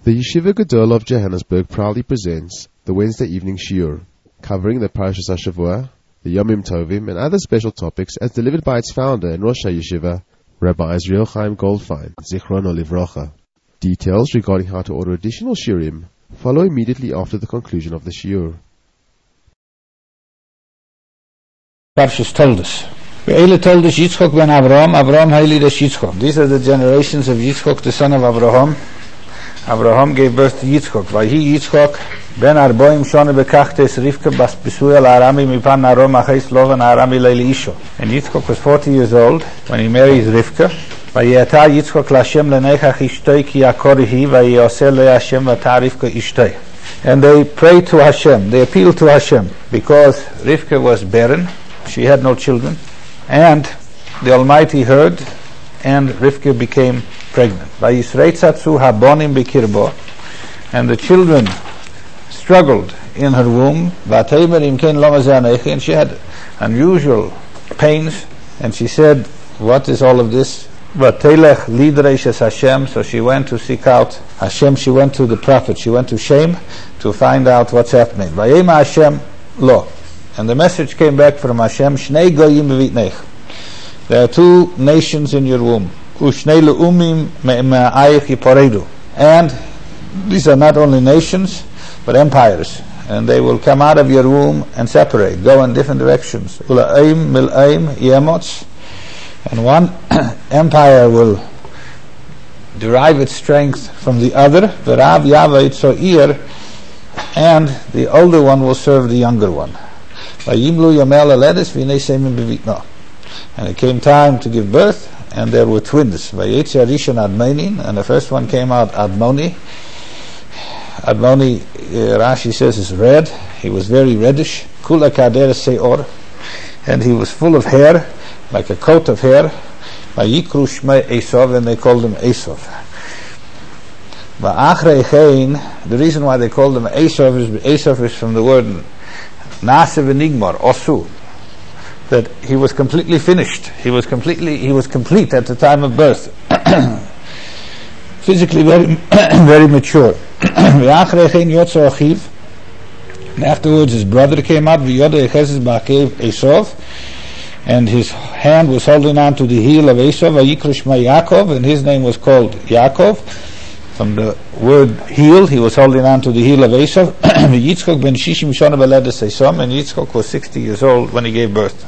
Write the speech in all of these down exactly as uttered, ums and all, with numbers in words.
The Yeshiva Gadol of Johannesburg proudly presents the Wednesday evening shiur, covering the Parashas HaShavua, the Yomim Tovim, and other special topics as delivered by its founder and Rosh HaYeshiva, Rabbi Israel Chaim Goldfein, Zichrono Livrocha. Details regarding how to order additional shiurim follow immediately after the conclusion of the shiur. Parshas Toldos. Ve'ele Toldos Yitzchok ben Avraham, Avraham Hailidas Yitzchok. These are the generations of Yitzchok, the son of Avraham. Avraham gave birth to Yitzchok. Vayhi Yitzchok ben Arboim Shone Bekachtes Rivka bas Besuel Arami Mipan Narom Achais Lovan Arami Leili Isho. And Yitzchok was forty years old when he marries Rivka. Vayeta Yitzchok Lashem Lenechach Ishtoi Ki Yakorihi Vayosel Le Hashem Vata Rivka Ishtoi. And they prayed to Hashem, they appealed to Hashem, because Rivka was barren, she had no children, and the Almighty heard, and Rivka became pregnant. Vayisreitzatzu habonim bikirbo, and the children struggled in her womb. Vateimer imkein lo mazeh anechi, and she had unusual pains, and she said, what is all of this? Vatelech lidreishes Hashem, so she went to seek out Hashem, she went to the prophet, she went to Shem to find out what's happening. Vayema Hashem lo, and the message came back from Hashem, Shnei goyim bevitnech, there are two nations in your womb. Ushnei leumim me'ayich yiporedu, and these are not only nations but empires, and they will come out of your womb and separate, go in different directions. Ula'im mil'aim yemots, and one empire will derive its strength from the other. V'rav yaveh itzo'ir, and the older one will serve the younger one. Vayimlu yomel aledes v'nei seimim bevitno, and it came time to give birth, and there were twins. Vayetzi Rishon Admonin, and the first one came out Admoni. Admoni, uh, Rashi says, is red. He was very reddish. Kula kader seor, and he was full of hair, like a coat of hair. Vayikru shmei Esov, and they called him Esov. Va'achrei chein, the reason why they called him Esov is Esov is from the word Nase v'nigmar, osu, that he was completely finished. He was completely, he was complete at the time of birth. Physically very, very mature. And afterwards his brother came out, and his hand was holding on to the heel of Esau, Yaakov, and his name was called Yaakov. From the word heel, he was holding on to the heel of Esau. Yitzchok ben Shishim Shana Beledes Esom, and Yitzchok was sixty years old when he gave birth.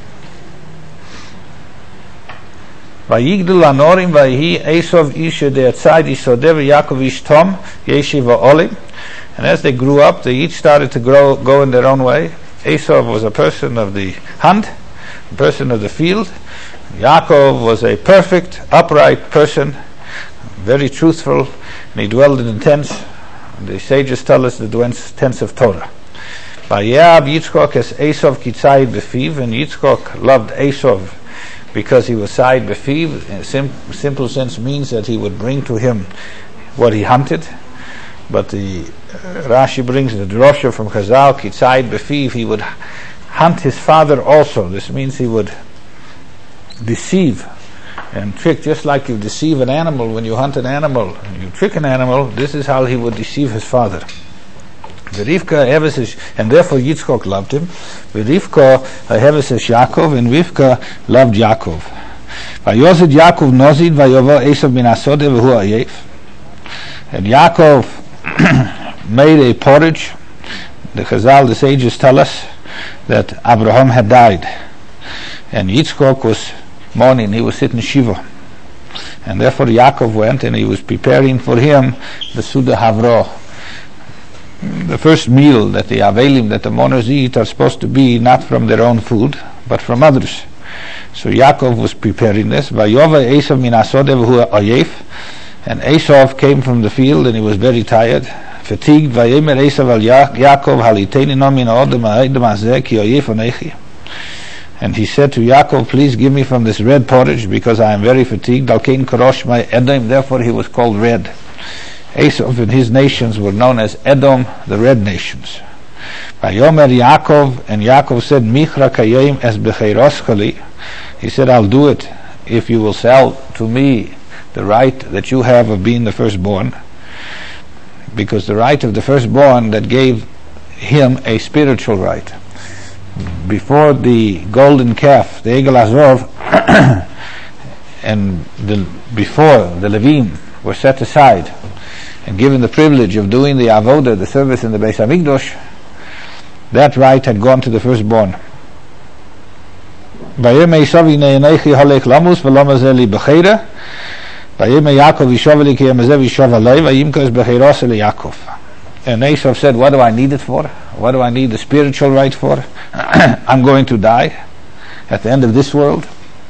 Vayigdul anorim vayhi Esov isha de'atzad isodev Yaakov ish tom yeshiva olim, and as they grew up, they each started to grow, go in their own way. Esau was a person of the hunt, a person of the field. Yaakov was a perfect, upright person, very truthful, and he dwelled in the tents. The sages tell us the tents of Torah. Vayeav Yitzchok es Esov kitzayid befiv, and Yitzchok loved Esov because he was sayid befiv. In a sim- simple sense means that he would bring to him what he hunted. But the uh, Rashi brings the drosha from Chazal, kitzayid befiv, he would hunt his father also. This means he would deceive and trick, just like you deceive an animal when you hunt an animal. You trick an animal, this is how he would deceive his father. Rivka, and therefore Yitzchok loved him. Rivka, Yaakov, and Rivka loved Yaakov. Vayozid Yaakov nozid vayovo Esav min asode v'hu ayef. And Yaakov made a porridge. The Chazal, the sages tell us that Abraham had died, and Yitzchok was morning, he was sitting Shiva, and therefore Yaakov went and he was preparing for him the Suda Havro. The first meal that the Avelim, that the mourners eat, are supposed to be not from their own food but from others. So Yaakov was preparing this. Vayova Esav min asode v'hu ayef, and Esau came from the field and he was very tired, fatigued. Vayemer Esav al Yaakov haliteni no min ha'odem ha'edem hazeh ki ayef anechi. And he said to Yaakov, please give me from this red porridge because I am very fatigued. Alkein karosh my Edom, therefore he was called red. Esau and his nations were known as Edom, the red nations. Vayomer Yaakov, and Yaakov said, Michra kayim es becheiroschali. He said, I'll do it if you will sell to me the right that you have of being the firstborn. because the right of the firstborn that gave him a spiritual right. Before the golden calf, the Egel Azov, and the, before the Levim were set aside and given the privilege of doing the avodah, the service in the Beis Hamikdash, that right had gone to the firstborn. Vayirmei Esav hinei enechi halech lamus v'lo mazeh li b'cheira. Vayirmei Yaakov yishov li ki yemazeh yishov alei vayimkos b'cheiroseh li Yaakov. And Esav said, what do I need it for? What do I need the spiritual right for? I'm going to die at the end of this world.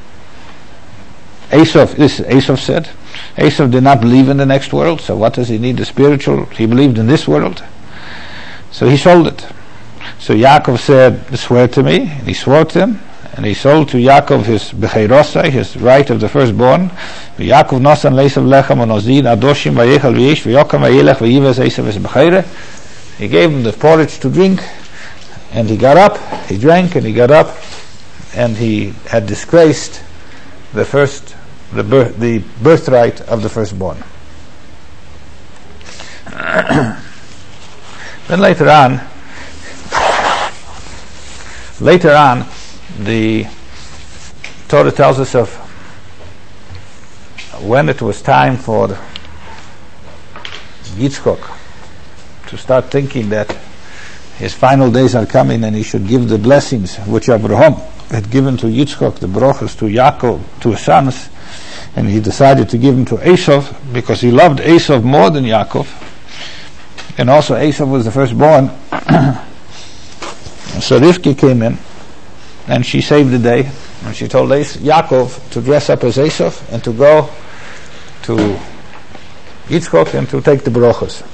Esav, this Esav said. Esav did not believe in the next world, so what does he need the spiritual? He believed in this world. So he sold it. So Yaakov said, swear to me, and he swore to him, and he sold to Yaakov his becheirosai, his right of the firstborn. Yaakov nosan leisav lechem onozin adoshim vayechal v'yesh v'yokam v'yelech v'yivas Esav es becheire. He gave him the porridge to drink, and he got up, he drank, and he got up, and he had disgraced the first, the, birth, the birthright of the firstborn. Then later on, later on, the Torah tells us of when it was time for Yitzchok to start thinking that his final days are coming and he should give the blessings which Abraham had given to Yitzchok, the brachos to Yaakov, to his sons, and he decided to give them to Esav because he loved Esav more than Yaakov, and also Esav was the firstborn. So Rivka came in and she saved the day, and she told Es- Yaakov to dress up as Esav and to go to Yitzchok and to take the brachos.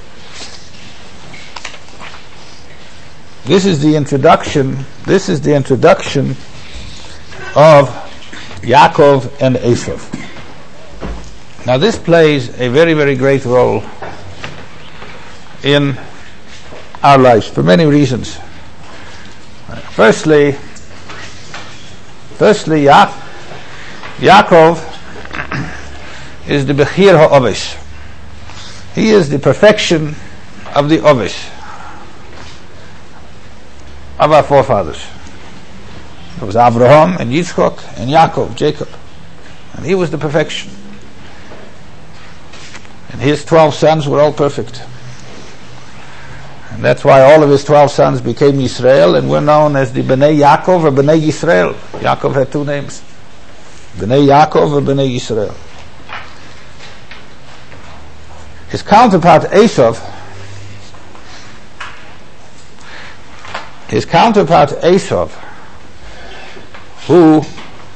This is the introduction. This is the introduction of Yaakov and Esav. Now this plays a very, very great role in our lives for many reasons. Firstly, firstly, ya- Yaakov is the Bechir HaOvis. He is the perfection of the Ovis, of our forefathers. It was Abraham and Yitzchok and Yaakov, Jacob. And he was the perfection. And his twelve sons were all perfect. And that's why all of his twelve sons became Yisrael, and were known as the Bnei Yaakov or Bnei Yisrael. Yaakov had two names, Bnei Yaakov or Bnei Yisrael. His counterpart Esav, his counterpart Esav, who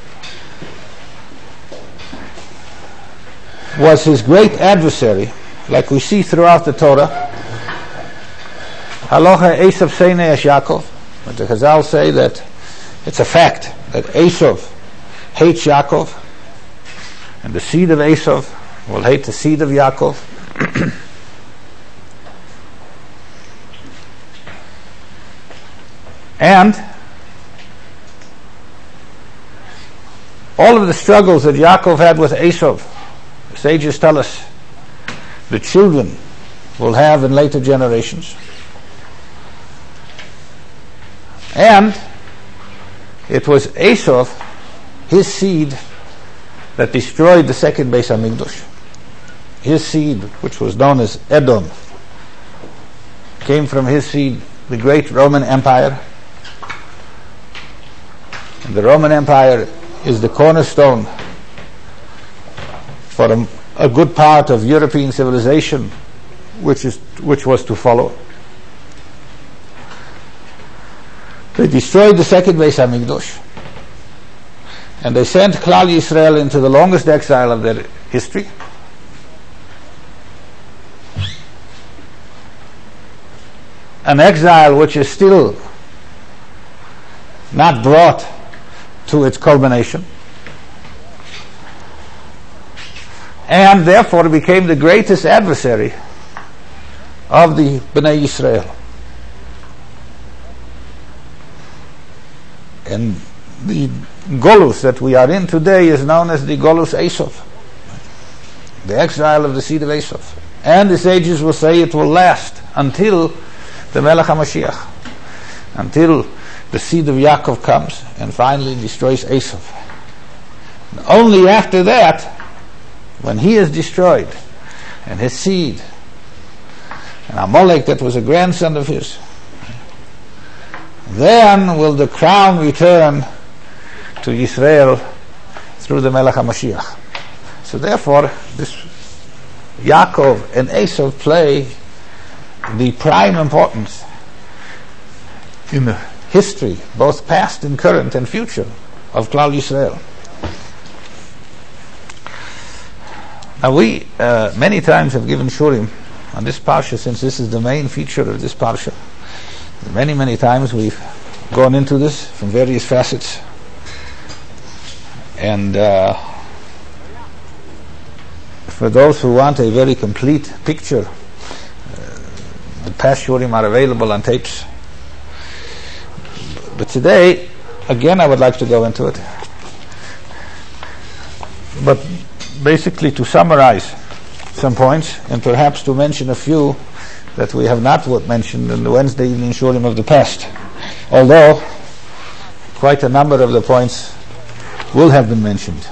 was his great adversary, like we see throughout the Torah. Halacha Esav Seinei es Yaakov. But the Chazal say that it's a fact that Esav hates Yaakov, and the seed of Esav will hate the seed of Yaakov. And all of the struggles that Yaakov had with Esav, sages tell us, the children will have in later generations. And it was Esav, his seed, that destroyed the second Beis Hamikdash. His seed, which was known as Edom, came from his seed, the great Roman Empire. And the Roman Empire is the cornerstone for a, a good part of European civilization, which is which was to follow. They destroyed the second Beis Hamikdash, and they sent Klal Yisrael into the longest exile of their history. An exile which is still not brought to its culmination, and therefore became the greatest adversary of the Bnei Yisrael. And the Golus that we are in today is known as the Golus Esav, the exile of the seed of Esav. And the sages will say it will last until the Melech HaMashiach, until the seed of Yaakov comes and finally destroys Esav. And only after that, when he is destroyed, and his seed, and Amalek that was a grandson of his, then will the crown return to Israel through the Melech HaMashiach. So therefore, this Yaakov and Esav play the prime importance in the history, both past and current and future, of Klal Yisrael. Now we uh, many times have given shurim on this parsha, since this is the main feature of this parsha. Many, many times we've gone into this from various facets. And uh, for those who want a very complete picture, uh, the past shurim are available on tapes. But today, again, I would like to go into it. But basically to summarize some points, and perhaps to mention a few that we have not mentioned in the Wednesday evening shurim of the past. Although, quite a number of the points will have been mentioned.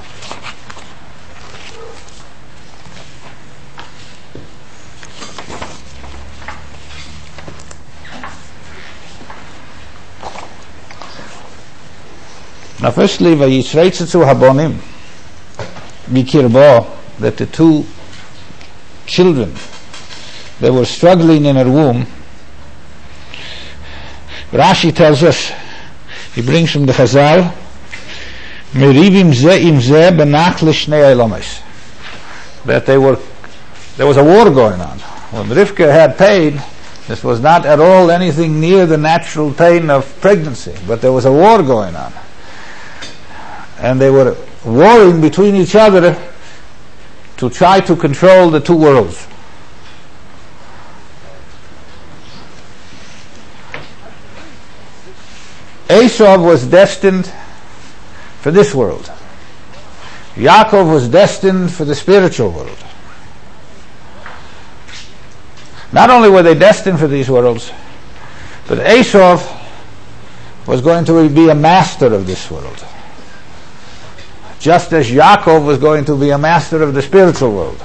Now firstly, Vayisreitzatzu Habonim Bikirbo, that the two children that were struggling in her womb, Rashi tells us, he brings from the Chazal, Merivim ze im ze benach l'shnei elamis, that they were, there was a war going on. When Rivka had pain, this was not at all anything near the natural pain of pregnancy, but there was a war going on. And they were warring between each other to try to control the two worlds. Esav was destined for this world. Yaakov was destined for the spiritual world. Not only were they destined for these worlds, but Esav was going to be a master of this world, just as Yaakov was going to be a master of the spiritual world.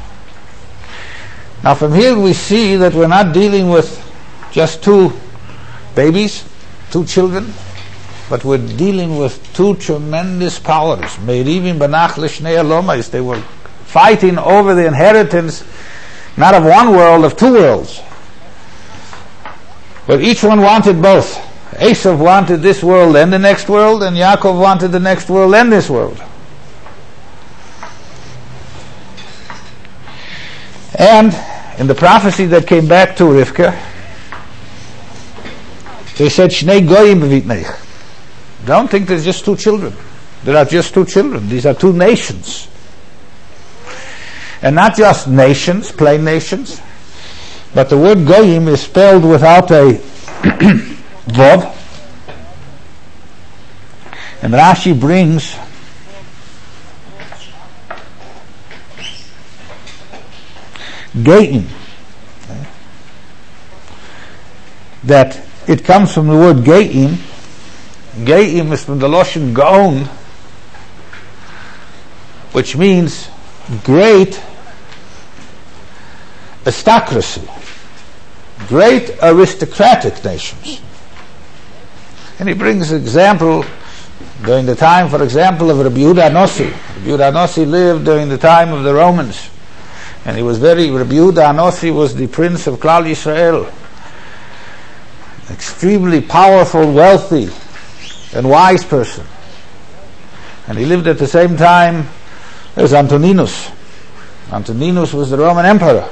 Now from here we see that we're not dealing with just two babies, two children, but we're dealing with two tremendous powers. Meirivim benach l'shnei elomais. They were fighting over the inheritance, not of one world, of two worlds. But each one wanted both. Esav wanted this world and the next world, and Yaakov wanted the next world and this world. And in the prophecy that came back to Rivka, they said, Shnei goyim b'vitneich. Don't think there's just two children. There are just two children. These are two nations. And not just nations, plain nations, but the word goyim is spelled without a vav. And Rashi brings Geim, that it comes from the word Geim. Geim is from the Lashon Gaon, which means great aristocracy, great aristocratic nations. And he brings an example during the time, for example, of Rabbi Yehuda Anossi. Rabbi Yehuda Anossi lived during the time of the Romans, and he was very, Rabbi Yehuda Anossi was the prince of Klal Yisrael, extremely powerful, wealthy, and wise person. And he lived at the same time as Antoninus. Antoninus was the Roman emperor.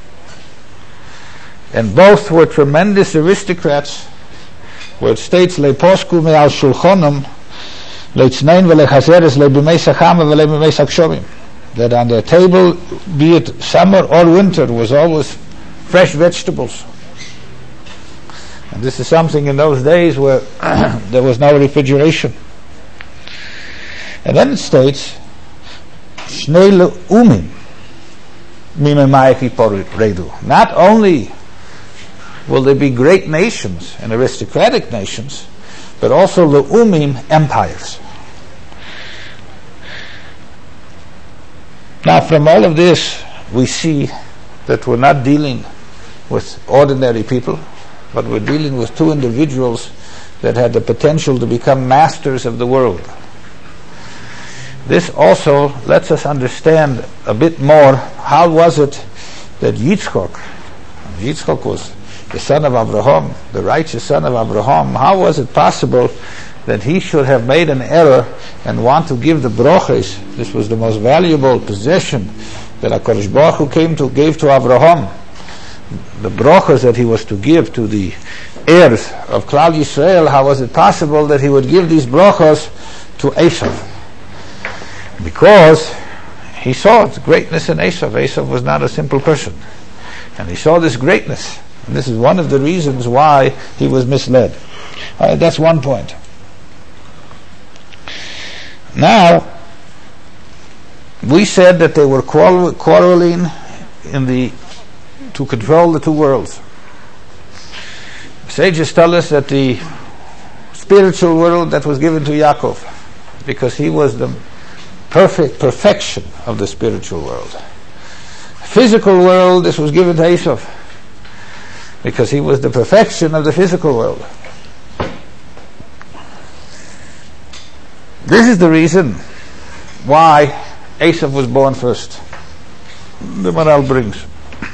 And both were tremendous aristocrats, where it states, Leiposku me'al shulchonim, leitznein v'lechazeres leibimei sachama v'leibimei sakshomim, that on their table, be it summer or winter, was always fresh vegetables. And this is something in those days where there was no refrigeration. And then it states, Shnei le'umim, Not only will there be great nations and aristocratic nations, but also le'umim, empires. Now, from all of this, we see that we're not dealing with ordinary people, but we're dealing with two individuals that had the potential to become masters of the world. This also lets us understand a bit more how was it that Yitzchak, Yitzchak was the son of Abraham, the righteous son of Abraham, how was it possible that he should have made an error and want to give the broches? This was the most valuable possession that HaKadosh Baruch Hu came to gave to Abraham. The broches that he was to give to the heirs of Klal Yisrael, how was it possible that he would give these broches to Esav? Because he saw the greatness in Esav. Esav was not a simple person. And he saw this greatness. And this is one of the reasons why he was misled. All right, that's one point. Now, we said that they were quarreling in the to control the two worlds. Sages tell us that the spiritual world that was given to Yaakov, because he was the perfect perfection of the spiritual world. Physical world, this was given to Esav, because he was the perfection of the physical world. This is the reason why Esav was born first. The Maral brings.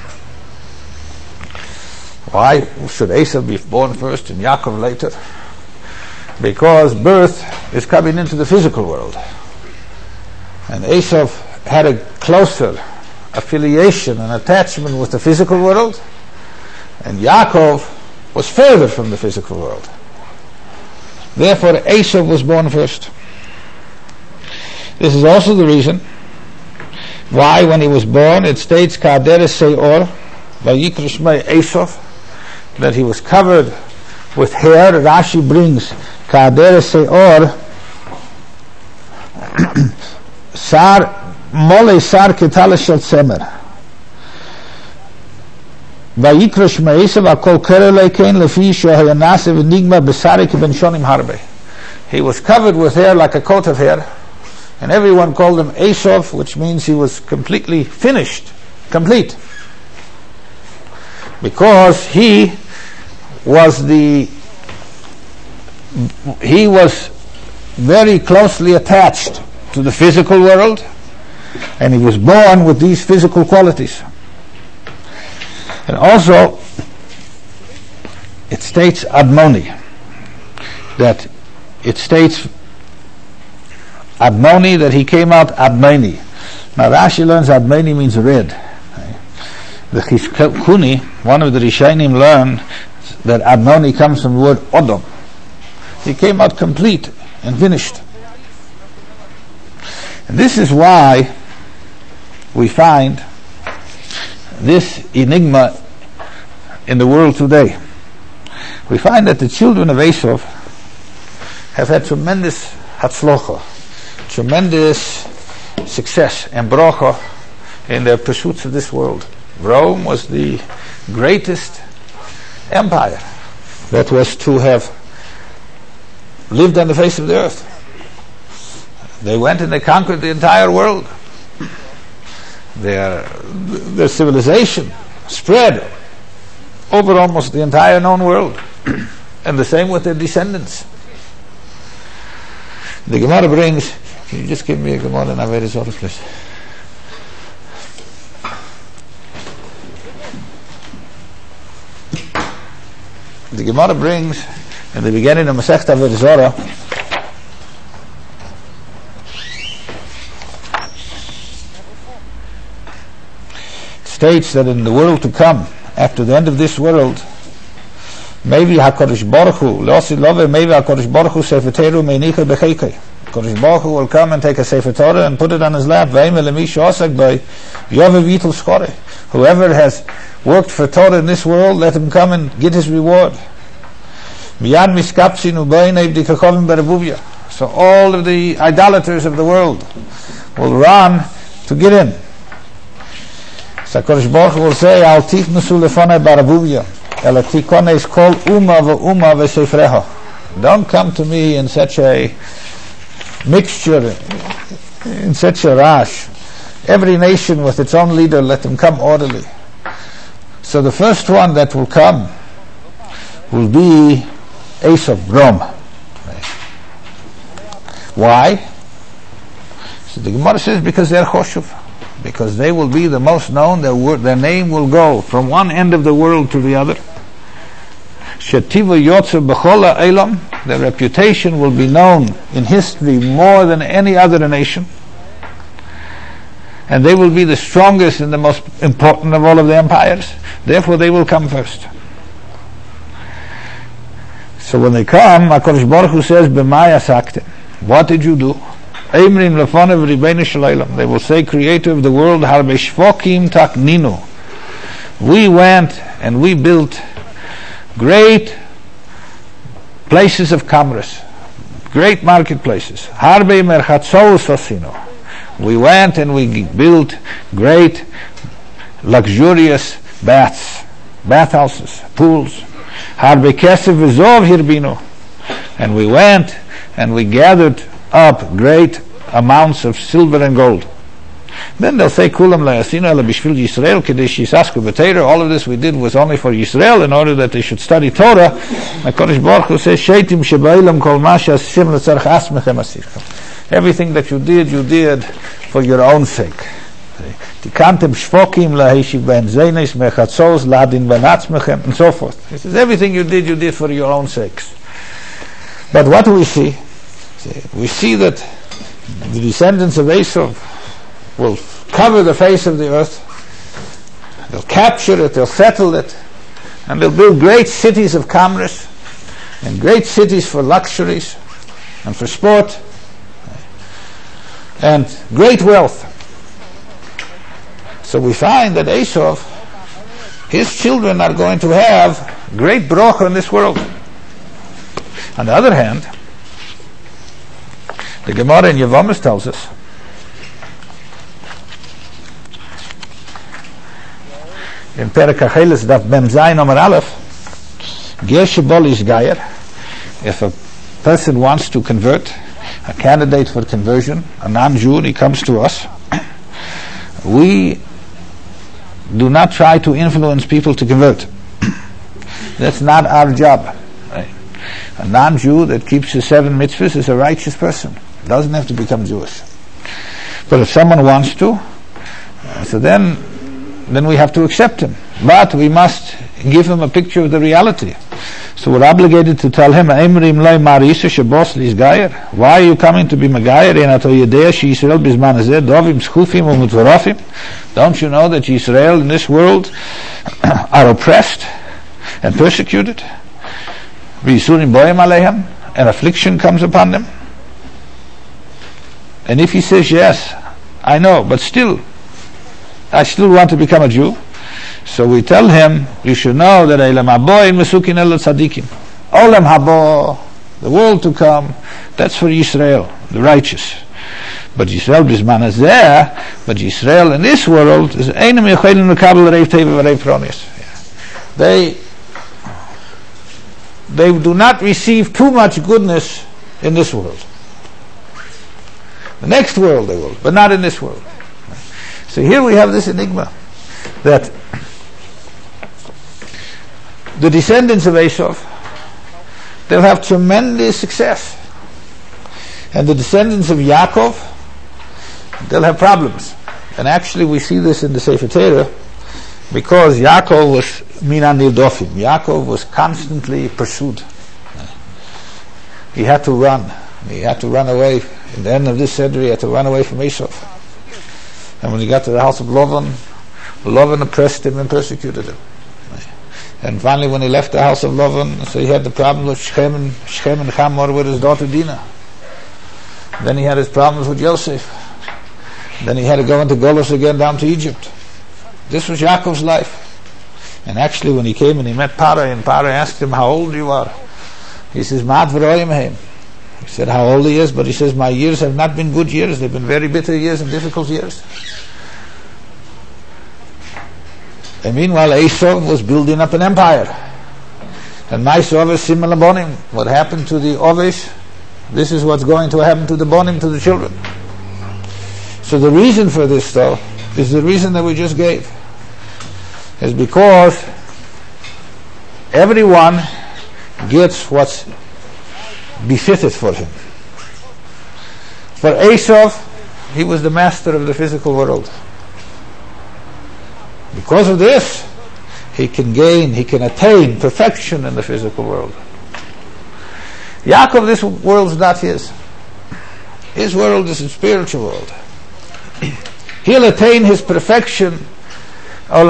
Why should Esav be born first and Yaakov later? Because birth is coming into the physical world. And Esav had a closer affiliation and attachment with the physical world, and Yaakov was further from the physical world. Therefore, Esav was born first. This is also the reason why, when he was born, it states Ka'aderes Se'or, Vayikra Shmei Esav, that he was covered with hair. Rashi brings Ka'aderes Se'or, Sar Mole Sar Ketala Shel Tzemer. Vayikra Shmei Esav Akol Kerele Kein Lefi Shohayanase V'nigma B'Sari Ben Shonim Harbe. He was covered with hair like a coat of hair, and everyone called him Esav, which means he was completely finished, complete, because he was the he was very closely attached to the physical world, and he was born with these physical qualities. And also it states Admoni, that it states Admoni, that he came out Admoni. Now Rashi learns Admoni means red. The Chizkuni, one of the Rishonim, learned that Admoni comes from the word Odom. He came out complete and finished. And this is why we find this enigma in the world today. We find that the children of Esav have had tremendous hatzlocha, tremendous success and bracha in their pursuits of this world. Rome was the greatest empire that was to have lived on the face of the earth. They went and they conquered the entire world. Their, their civilization spread over almost the entire known world. And the same with their descendants. The Gemara brings, can you just give me a Gemara and Averis Orah, please? The Gemara brings in the beginning of Masechet Avodah Zarah states that in the world to come, after the end of this world, maybe HaKadosh Baruch Hu, Losi Love, maybe HaKadosh Baruch Hu Sefer Torah Meinicha Becheikai. HaKadosh Baruch Hu will come and take a Sefer Torah and put it on his lap. V'eimel lemishu osak by Yovev Yitul Schore. Whoever has worked for Torah in this world, let him come and get his reward. Miyad miskapsinu b'einei b'dikachovim b'rebuvia. So all of the idolaters of the world will run to get in. So HaKadosh Baruch Hu will say, Al tifnusu lefonei baravuvya, ela tikones kol umma ve'umma ve'seifreha. Don't come to me in such a mixture, in such a rush. Every nation with its own leader, let them come orderly. So the first one that will come will be Esav, Rom. Why? So the Gemara says because they're Choshev. Because they will be the most known, their, word, their name will go from one end of the world to the other. Shetiva Yotzer B'chola Elam, their reputation will be known in history more than any other nation. And they will be the strongest and the most important of all of the empires. Therefore they will come first. So when they come, HaKadosh Baruch Hu says, B'mai asaktem. What did you do? Eimrim lefonev ribeinu shalaylam. They will say, Creator of the world, harbe shvokim takninu. We went and we built great places of commerce, great marketplaces. Harbe merchatzos osino. We went and we built great luxurious baths, bathhouses, pools. Harbe kesef v'zov hirbinu. And we went and we gathered up great amounts of silver and gold. Then they'll say, Kulam la'asinu ela b'shvil Yisrael kedei shisasku b'teira. All of this we did was only for Yisrael, in order that they should study Torah. HaKadosh Baruch Hu says, Sheitim sheba'ilam kol ma she'asim l'tzarech asmechem asirchem. Everything that you did, you did for your own sake. Tikantem shvokim la'heshiv ben zeines mechatzos ladin ben atzmechem, and so forth. He says, everything you did, you did for your own sakes. But what do we see? We see that the descendants of Esau will cover the face of the earth. They'll capture it, they'll settle it, and they'll build great cities of commerce and great cities for luxuries and for sport and great wealth. So we find that Esau, his children are going to have great bracha in this world. On the other hand, the Gemara in Yevamos tells us in Perek HaCheles Daf Mem Zayin Amar Aleph, Ger shebol ish gayer, if a person wants to convert, a candidate for conversion, a non-Jew, he comes to us, we do not try to influence people to convert. That's not our job. A non-Jew that keeps his seven mitzvahs is a righteous person. Doesn't have to become Jewish. But if someone wants to, uh, so then then we have to accept him. But we must give him a picture of the reality. So we're obligated to tell him, why are you coming to be Magayer? Don't you know that Israel in this world are oppressed and persecuted? And affliction comes upon them. And if he says, yes, I know, but still, I still want to become a Jew, so we tell him, you should know that Olam habo mesukin el tzadikim. Olam habo, the world to come, that's for Israel, the righteous. But Israel bisman hazeh, but Israel in this world is einam yechelin lekabel reiv teva v'reiv pronis. They they do not receive too much goodness in this world. The next world they will, but not in this world. So here we have this enigma, that the descendants of Esau, they'll have tremendous success. And the descendants of Yaakov, they'll have problems. And actually we see this in the Sefer Torah, because Yaakov was minan nirdofim. Yaakov was constantly pursued. He had to run. He had to run away. In the end of this century, he had to run away from Esau. And when he got to the house of Lavan, Lavan oppressed him and persecuted him. And finally, when he left the house of Lavan, so he had the problems with Shechem and, Shechem and Hamor with his daughter Dinah. Then he had his problems with Yosef. Then he had to go into Golos again down to Egypt. This was Yaakov's life. And actually, when he came and he met Parah, and Parah asked him, how old you are? He says, Ma'at v'roim heim. He said how old he is, but he says, my years have not been good years. They've been very bitter years and difficult years. And meanwhile, Esau was building up an empire. And Ma'aseh Ovesh Simon Labonim, what happened to the Ovesh, this is what's going to happen to the Bonim, to the children. So the reason for this, though, is the reason that we just gave. Is because everyone gets what's befitted for him. For Esau, he was the master of the physical world. Because of this, he can gain, he can attain perfection in the physical world. Yaakov, this world is not his. His world is a spiritual world. He'll attain his perfection in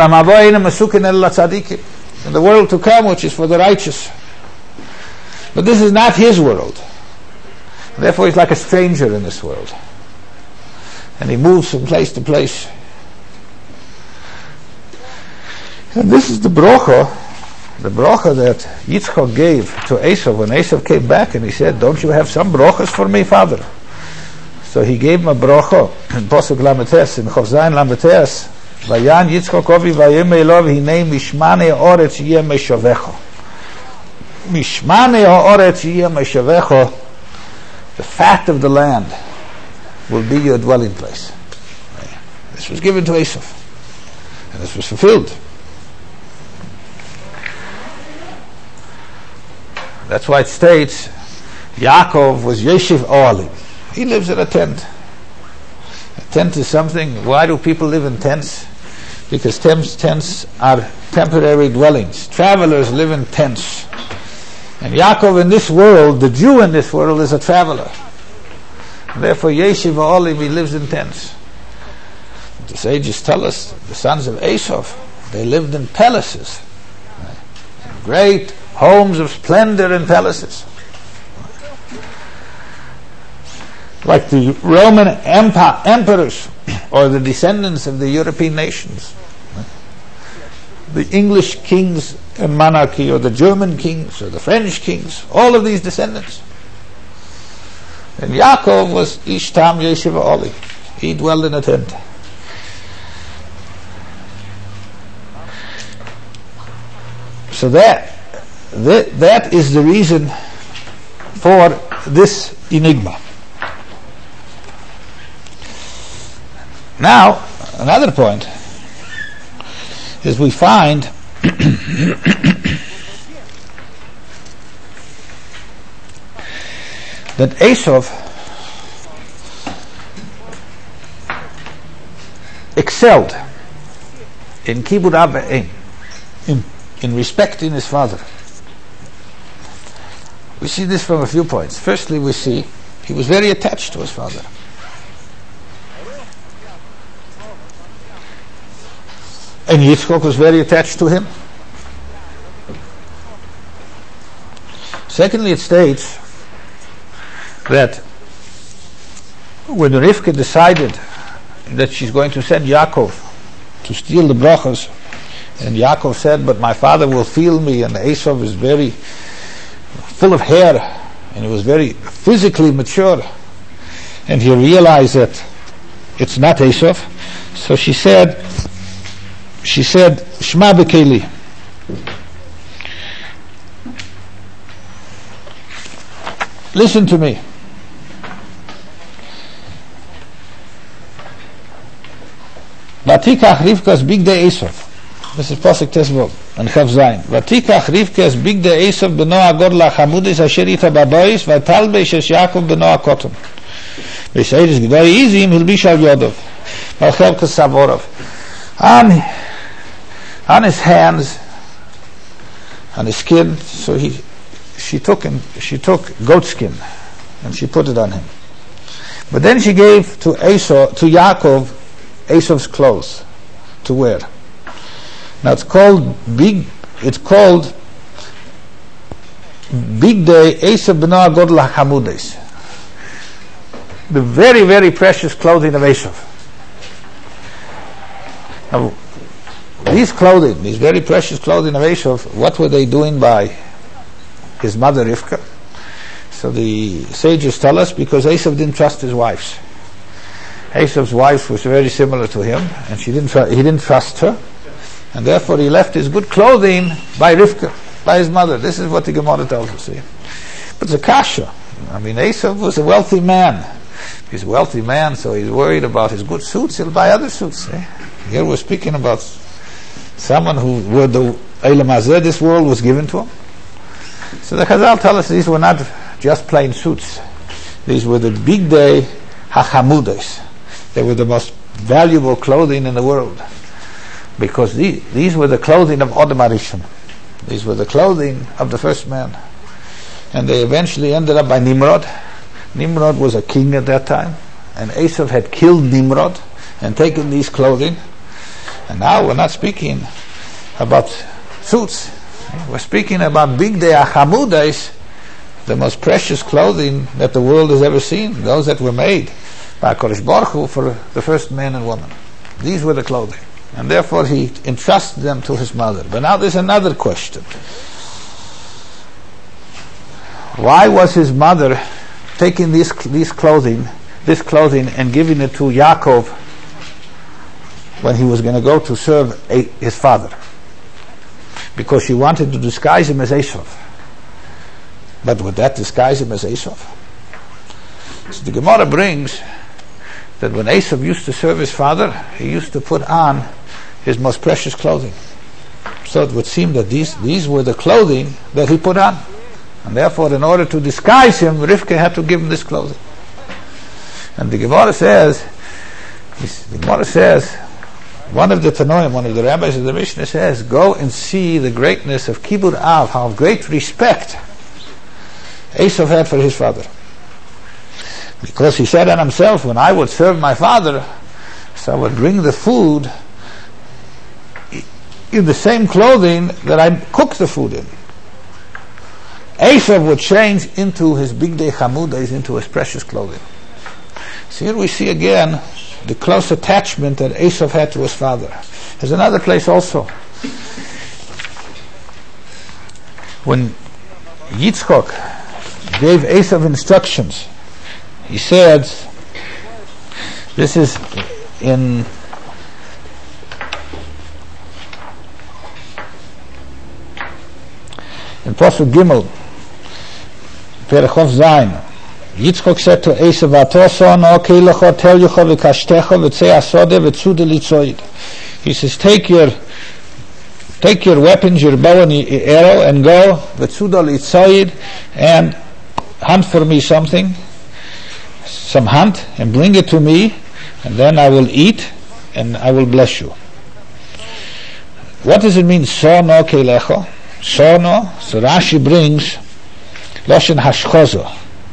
the world to come, which is for the righteous. But this is not his world. Therefore he's like a stranger in this world. And he moves from place to place. And this is the brocha, the brocha that Yitzchak gave to Esau when Esau came back and he said, don't you have some brochas for me, father? So he gave him a brocha in Posuk Lametes, in Chof Zayin Lametes, Vayan Yitzchak Ovi Vayim Elov Hinei Mishmane Oretz Yeh Meshavecho. Mishmane Oretz Yeh Meshavecho, the fat of the land will be your dwelling place. This was given to Esau, and this was fulfilled. That's why it states Yaakov was Yeshiv Oalim. He lives in a tent. A tent is something. Why do people live in tents? Because tents, tents are temporary dwellings. Travelers live in tents. And Yaakov in this world, the Jew in this world, is a traveler. Therefore, Yeshiv Oalim, he lives in tents. The sages tell us the sons of Esau, they lived in palaces, great homes of splendor and palaces, like the Roman empire, emperors or the descendants of the European nations, the English kings and monarchy, or the German kings or the French kings, all of these descendants. And Yaakov was Ishtam Yeshiva Oli. He dwelled in a tent. So that, that that is the reason for this enigma. Now, another point is we find that Esau excelled in Kibud Ab V'Em, in, in respecting his father. We see this from a few points. Firstly, we see he was very attached to his father. And Yitzchak was very attached to him. Secondly, it states that when Rivka decided that she's going to send Yaakov to steal the brachas, and Yaakov said, but my father will feel me, and Esau is very full of hair, and he was very physically mature, and he realized that it's not Esau. So she said, she said, Shema B'Keli. Listen to me. Vatikach Rivkas Bigdei Esau. This is Pasuk Tesvov and Chav Zayin. Vatikach Rivkas Bigdei Esau b'no agor lachamudis asher ita babois v'talbeish es Yaakov b'no akoton. V'sheiris g'doi izim hilbish al yodov v'chelkas savorov. On, on his hands, on his skin, so he, she took him, she took goat skin and she put it on him. But then she gave to Esau, to Yaakov, Esau's clothes to wear. Now it's called big. It's called Big Day Esau B'no Agod LaChamudes. The very, very precious clothing of Esau. Now, these clothing, these very precious clothing of Esau, what were they doing by his mother Rivka? So the sages tell us, because Esau didn't trust his wives. Esau's wife was very similar to him, and she didn't tr- he didn't trust her. and therefore he left his good clothing by Rivka, by his mother. This is what the Gemara tells us here. But it's a kasha. I mean, Esav was a wealthy man. He's a wealthy man, so he's worried about his good suits. He'll buy other suits. Eh? Here we're speaking about someone who, where the Eilam Hazeh, this world was given to him. So the Chazal tell us these were not just plain suits. These were the big day hachamudes. They were the most valuable clothing in the world, because these, these were the clothing of Adam Arishon. These were the clothing of the first man. And they eventually ended up by Nimrod. Nimrod was a king at that time, and Esav had killed Nimrod and taken these clothing. And now we're not speaking about suits. We're speaking about big day achamudes, the most precious clothing that the world has ever seen, those that were made by HaKadosh Baruch Hu for the first man and woman. These were the clothing, and therefore he entrusted them to his mother. But now there's another question. Why was his mother taking these these clothing, this clothing, and giving it to Yaakov when he was going to go to serve a, his father? Because she wanted to disguise him as Esav. But would that disguise him as Esav? So the Gemara brings that when Esav used to serve his father, he used to put on his most precious clothing. So it would seem that these these were the clothing that he put on. And therefore, in order to disguise him, Rivka had to give him this clothing. And the Gemara says, the Gemara says, one of the Tanoim, one of the rabbis of the Mishnah says, go and see the greatness of Kibud Av, how great respect Esav had for his father. Because he said on himself, when I would serve my father, so I would bring the food in the same clothing that I cooked the food in. Esav would change into his big day chamudes, into his precious clothing. So here we see again the close attachment that Esav had to his father. There's another place also. When Yitzchok gave Esav instructions, he said, this is in in Pasuk Gimel, Perechov Zayin. Yitzchok said to Esav, he says, take your take your weapons, your bow and your arrow, and go and hunt for me something, some hunt, and bring it to me, and then I will eat, and I will bless you. What does it mean, sono keilecho? Sono, so Rashi brings Loshen Hashchozo.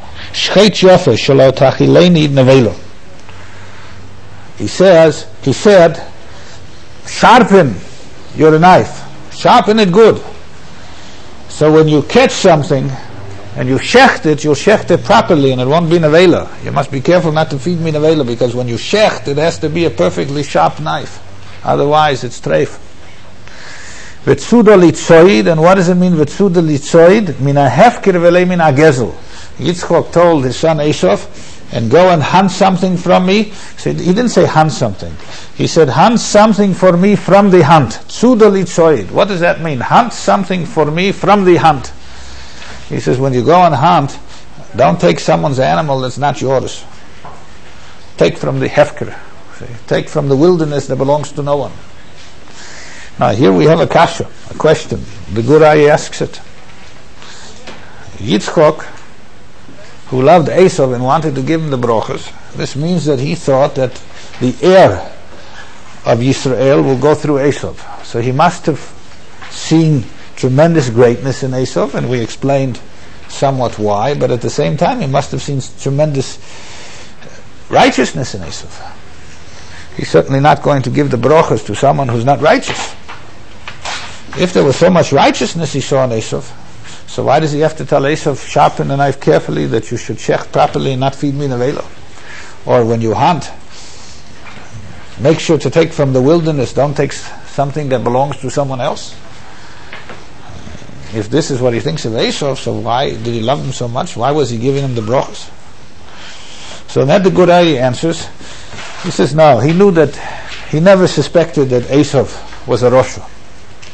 He says, he said, sharpen your knife, sharpen it good. So when you catch something and you shecht it, you'll shecht it properly and it won't be nevela. You must be careful not to feed me nevela, because when you shecht, it has to be a perfectly sharp knife. Otherwise it's treif. Vetsuda litzoid, and what does it mean, Vetsuda litzoid? Mina hefkir vele mina gezel. Yitzchok told his son Esav, and go and hunt something from me. He didn't say hunt something. He said, hunt something for me from the hunt. Tzuda litzoid. What does that mean? Hunt something for me from the hunt. He says, when you go and hunt, don't take someone's animal that's not yours. Take from the hefker. Take from the wilderness that belongs to no one. Now here we have a kasha, a question. The Gurai asks it. Yitzchok, who loved Esav and wanted to give him the brochas, this means that he thought that the heir of Yisrael will go through Esav. So he must have seen tremendous greatness in Esav, and we explained somewhat why, but at the same time he must have seen tremendous righteousness in Esav. He's certainly not going to give the brochas to someone who's not righteous. If there was so much righteousness he saw in Esav, so why does he have to tell Esav, sharpen the knife carefully, that you should shecht properly and not feed me nevela? Or when you hunt, make sure to take from the wilderness, don't take something that belongs to someone else? If this is what he thinks of Esav, so why did he love him so much? Why was he giving him the brochas? So then the Gurai answers, he says no, he knew that, he never suspected that Esav was a Rosha.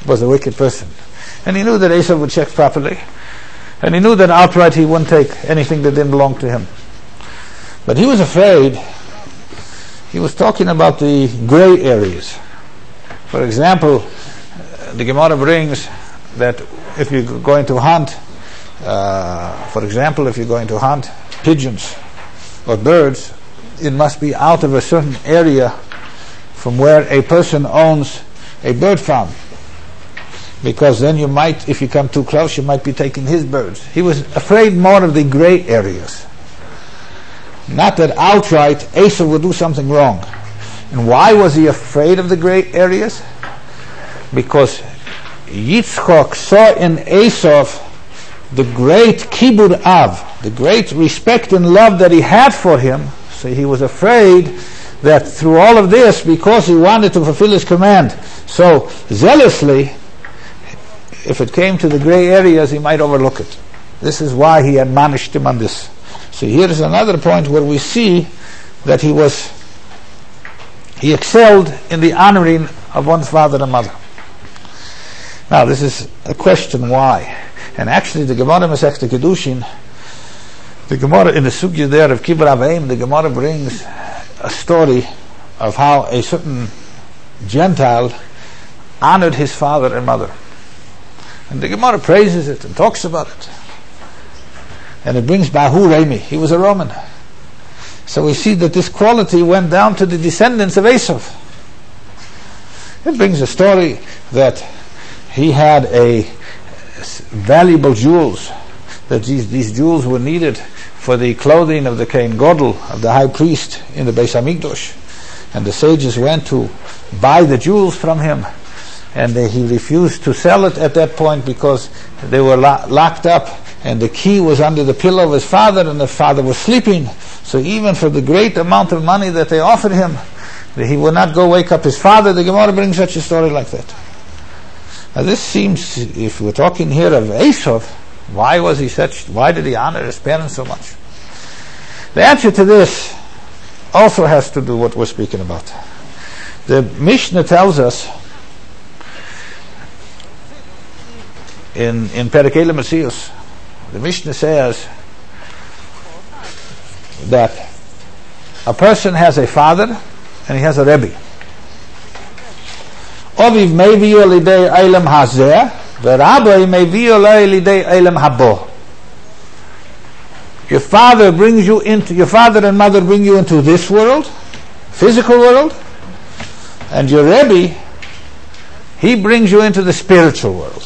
was a wicked person. And he knew that Esau would check properly. And he knew that outright he wouldn't take anything that didn't belong to him. But he was afraid. He was talking about the gray areas. For example, the Gemara brings that if you're going to hunt, uh, for example, if you're going to hunt pigeons or birds, it must be out of a certain area from where a person owns a bird farm. Because then you might, if you come too close, you might be taking his birds. He was afraid more of the gray areas. Not that outright Esau would do something wrong. And why was he afraid of the gray areas? Because Yitzchak saw in Esau the great kibud av, the great respect and love that he had for him. So he was afraid that through all of this, because he wanted to fulfill his command so zealously, if it came to the gray areas, he might overlook it. This is why he admonished him on this. So here is another point where we see that he was, he excelled in the honoring of one's father and mother. Now this is a question why. And actually the Gemara Masechta Kedushin, the Gemara in the Sugya there of Kibur Avaim, the Gemara brings a story of how a certain Gentile honored his father and mother. And the Gemara praises it and talks about it. And it brings Bahu Remi. He was a Roman. So we see that this quality went down to the descendants of Esau. It brings a story that he had a valuable jewels, that these, these jewels were needed for the clothing of the Kohen Gadol, of the high priest in the Beis Hamikdash. And the sages went to buy the jewels from him. And they, he refused to sell it at that point because they were lo- locked up and the key was under the pillow of his father and the father was sleeping. So even for the great amount of money that they offered him, he would not go wake up his father. The Gemara brings such a story like that. Now this seems, if we're talking here of Esau, why was he such, why did he honor his parents so much? The answer to this also has to do with what we're speaking about. The Mishnah tells us in in Perikei Messias, the Mishnah says that a person has a father and he has a Rebbe. Oviv meviyo lidei eilam hazeh, v'Rabbi meviyo lidei eilam habo. Your father brings you into, your father and mother bring you into this world, physical world, and your Rebbe, he brings you into the spiritual world.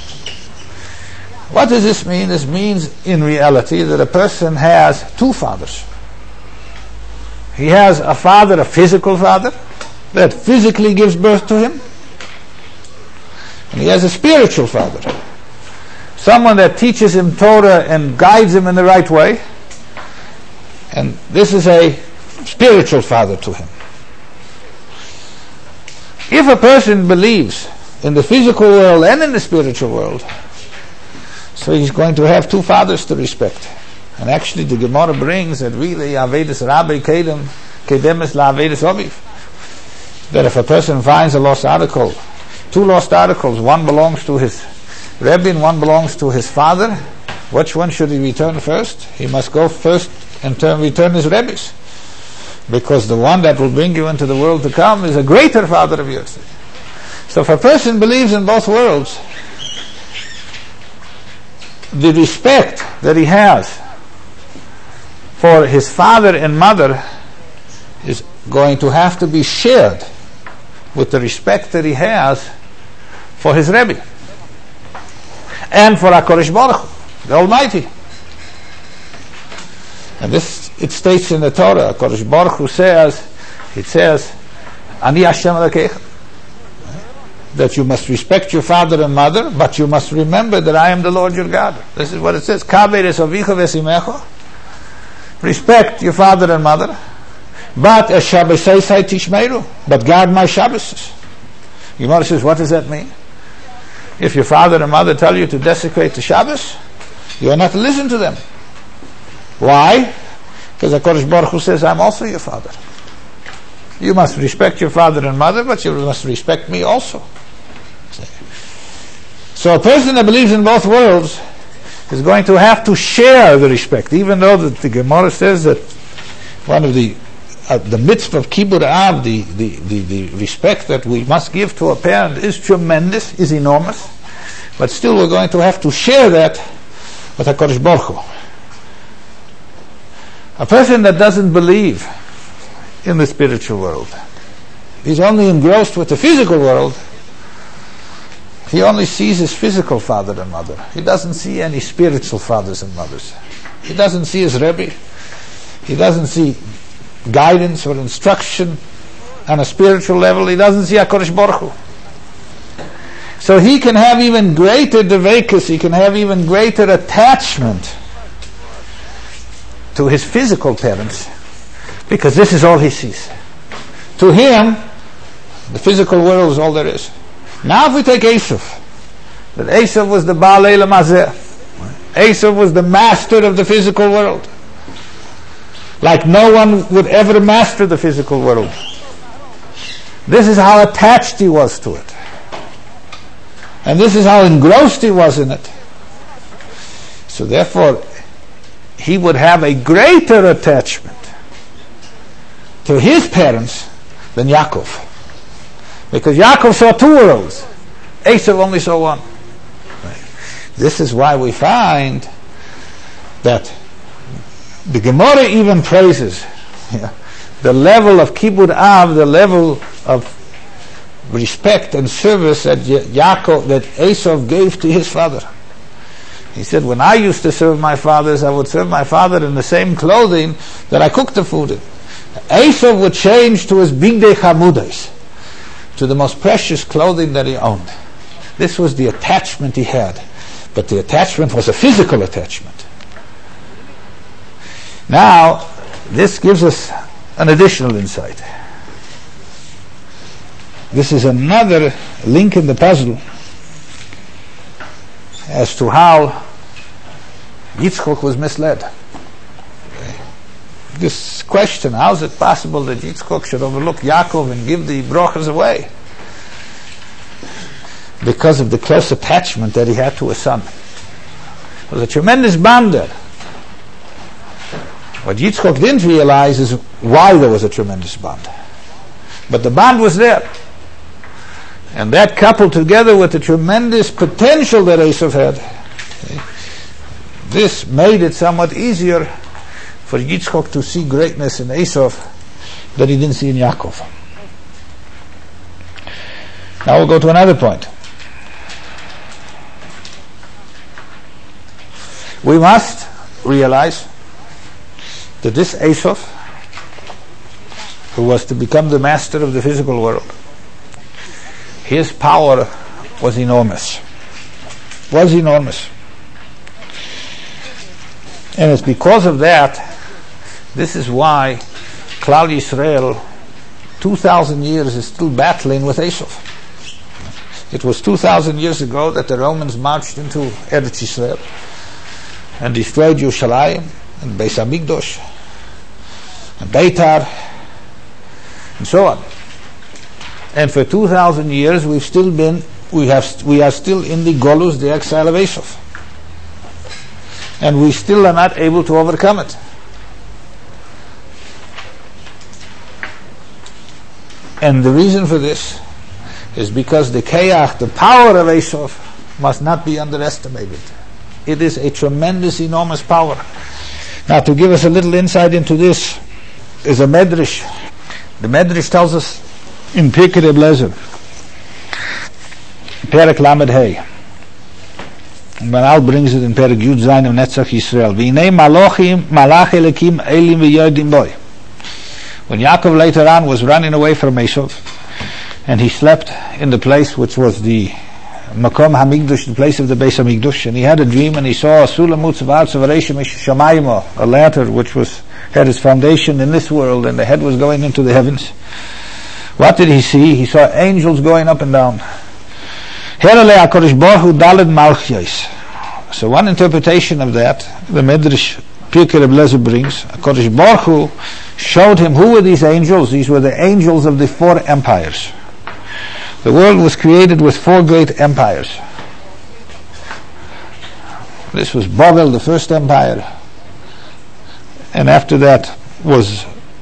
What does this mean? This means in reality that a person has two fathers. He has a father, a physical father, that physically gives birth to him. And he has a spiritual father, someone that teaches him Torah and guides him in the right way. And this is a spiritual father to him. If a person believes in the physical world and in the spiritual world, so he's going to have two fathers to respect. And actually the Gemara brings that really Avedis Rabbi Kedem Kedemis La Avedis Oviv, that if a person finds a lost article, two lost articles, one belongs to his Rebbe and one belongs to his father, which one should he return first? He must go first and turn, return his Rebbe's, because the one that will bring you into the world to come is a greater father of yours. So if a person believes in both worlds, the respect that he has for his father and mother is going to have to be shared with the respect that he has for his Rebbe and for HaKadosh Baruch Hu, the Almighty. And this, it states in the Torah, HaKadosh Baruch Hu says, it says, Ani Hashem Elokecha, that you must respect your father and mother, but you must remember that I am the Lord your God. This is what it says. Respect your father and mother, but as Shabbosai tishmeru, but guard my Shabbos. Gemara says, what does that mean? If your father and mother tell you to desecrate the Shabbos, you are not to listen to them. Why? Because HaKadosh Baruch Hu says, I'm also your father. You must respect your father and mother, but you must respect me also. So a person that believes in both worlds is going to have to share the respect, even though the, the Gemara says that one of the uh, the mitzvah of Kibbud Av, the, the, the, the respect that we must give to a parent is tremendous, is enormous, but still we're going to have to share that with HaKadosh Baruch Hu. A person that doesn't believe in the spiritual world, he's only engrossed with the physical world, he only sees his physical father and mother. He doesn't see any spiritual fathers and mothers. He doesn't see his Rebbe. He doesn't see guidance or instruction on a spiritual level. He doesn't see HaKadosh Baruch Hu. So he can have even greater devekus, he can have even greater attachment to his physical parents, because this is all he sees. To him, the physical world is all there is. Now if we take Esav, that Esav was the Baalei Lamazeh, Esav was the master of the physical world, like no one would ever master the physical world. This is how attached he was to it, and this is how engrossed he was in it. So therefore he would have a greater attachment to his parents than Yaakov, because Yaakov saw two worlds, Esav only saw one. This is why we find that the Gemara even praises yeah, the level of Kibbud Av, the level of respect and service that Yaakov, that Esav gave to his father. He said, when I used to serve my fathers, I would serve my father in the same clothing that I cooked the food in. Esav would change to his bigdei chamudos, to the most precious clothing that he owned. This was the attachment he had, but the attachment was a physical attachment. Now, this gives us an additional insight. This is another link in the puzzle as to how Yitzchok was misled. Okay. This question, how is it possible that Yitzchok should overlook Yaakov and give the brachas away? Because of the close attachment that he had to his son. There was a tremendous bond there. What Yitzchok didn't realize is why there was a tremendous bond. But the bond was there. And that coupled together with the tremendous potential that Esav had, okay, this made it somewhat easier for Yitzchok to see greatness in Esav that he didn't see in Yaakov. Now we'll go to another point. We must realize that this Esav, who was to become the master of the physical world, his power was enormous. Was enormous. And it's because of that, this is why Klal Yisrael, two thousand years, is still battling with Esav. It was two thousand years ago that the Romans marched into Eretz Yisrael and destroyed Yerushalayim and Beis Hamikdash and Beitar and so on. And for two thousand years we've still been, we have, we are still in the Golus, the exile of Esav. And we still are not able to overcome it. And the reason for this is because the Kayach, the power of Esav, must not be underestimated. It is a tremendous, enormous power. Now, to give us a little insight into this is a Medrash. The Medrash tells us in Pirkei Reb Lezer, Perek Lamed Hey, and Maral brings it in Perek Yud Zayin of Netzach Yisrael. V'inei malochim malach elikim elim v'yodim boy. When Yaakov later on was running away from Esav, and he slept in the place which was the Makom Hamikdash, the place of the Beis Hamikdash, and he had a dream, and he saw a Sulam Utzav Arzav Shamayim, a ladder which was had its foundation in this world, and the head was going into the heavens. What did he see? He saw angels going up and down. So one interpretation of that, the Medrash Pirkei Reb Lezer brings, HaKadosh Baruch Hu showed him who were these angels. These were the angels of the four empires. The world was created with four great empires. This was Babel, the first empire. And after that was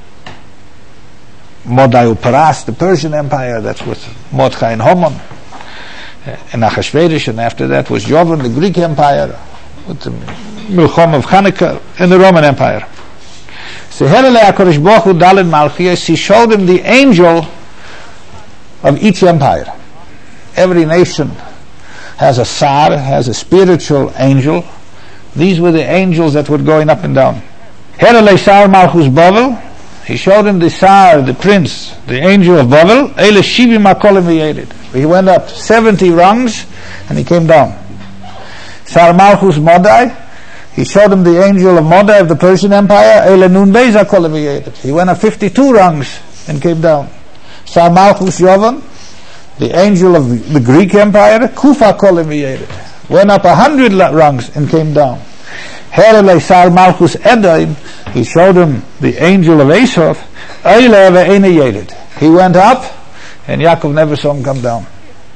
Mordai Uparas, the Persian Empire. That's with Mordechai and Haman and Achashverosh. And after that was Yovan, the Greek Empire, with the Milchom of Hanukkah, and the Roman Empire. So Herele HaKadosh Baruch Hu Daled Malchias, he showed him the angel of each empire. Every nation has a Sar, has a spiritual angel. These were the angels that were going up and down. Herele Sar Malchus Bavel, he showed him the Sar, the prince, the angel of Bavel. Eile Shivim HaKolim V'Yelid. He went up seventy rungs and he came down. Sar Malchus Modai, he showed him the angel of Modai of the Persian Empire. Eile Nun Beis HaKolim V'Yelid. He went up fifty-two rungs and came down. Sar Malchus Yovan, the angel of the Greek Empire, Kufa Kolim V'Yelid, went up a hundred rungs and came down. Herele Sar Malchus Edom, he showed him the angel of Esau, Eile Ve'ene Yelid. He went up and Yaakov never saw him come down.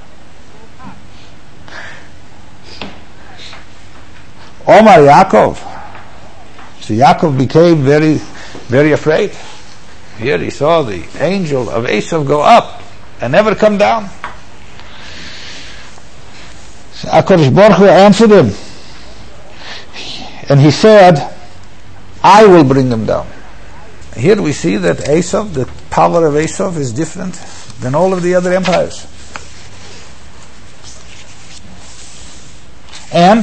Omar Yaakov. So Yaakov became very, very afraid. Here he saw the angel of Esau go up and never come down. So HaKadosh Baruch Hu answered him, and he said, I will bring them down. Here we see that Esau, the power of Esau is different than all of the other empires. And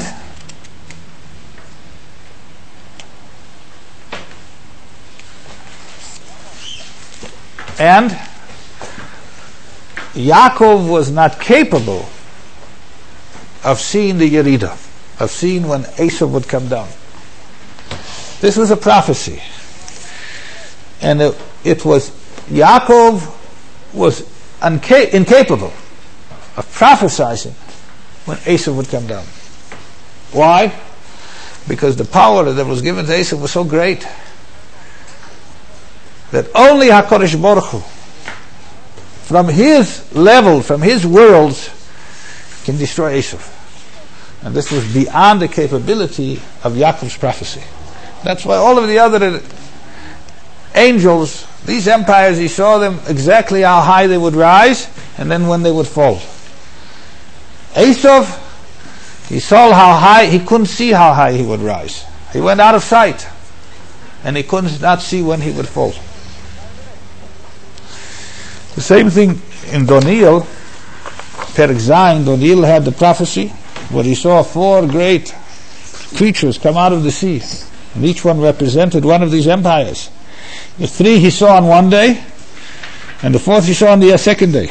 and Yaakov was not capable of seeing the Yerida, of seeing when Esau would come down. This was a prophecy. And it, it was, Yaakov was unca- incapable of prophesizing when Esau would come down. Why? Because the power that was given to Esau was so great that only HaKadosh Baruch Hu, from his level, from his worlds, can destroy Esau. And this was beyond the capability of Yaakov's prophecy. That's why all of the other angels, these empires, he saw them exactly how high they would rise and then when they would fall. Esau, he saw how high, he couldn't see how high he would rise. He went out of sight and he could not see when he would fall. The same thing in Daniel, Perek Zayin. Daniel had the prophecy where he saw four great creatures come out of the sea, and each one represented one of these empires. The three he saw on one day, and the fourth he saw on the second day.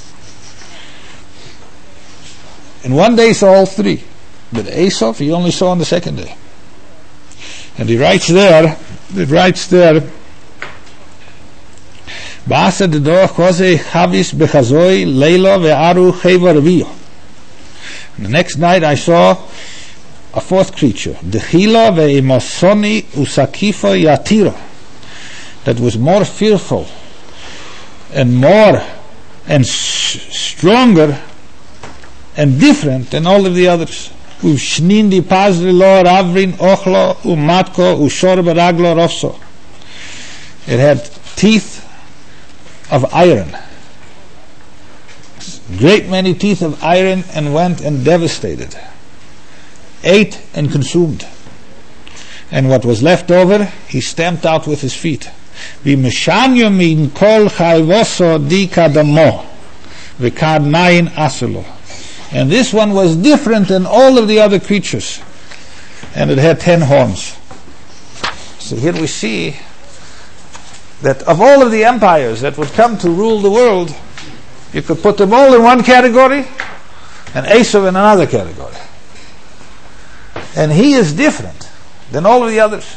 In one day he saw all three, but Esau he only saw on the second day. And he writes there, he writes there, Ba'asa dedoch kose chavis bechazoi leilo ve'aru cheva revio. The next night I saw a fourth creature, dechila ve'imosoni usakifa yatira, that was more fearful and more and s- stronger and different than all of the others. Ushnindi pazri lo ravrin ochlo umatko ushor baraglo rofso. It had teeth of iron, great many teeth of iron, and went and devastated, ate and consumed, and what was left over he stamped out with his feet. V'meshanyo min kol chayvoso di kadamo v'kad nayin asulo. And this one was different than all of the other creatures, and it had ten horns. So here we see that of all of the empires that would come to rule the world, you could put them all in one category and Esau in another category. And he is different than all of the others.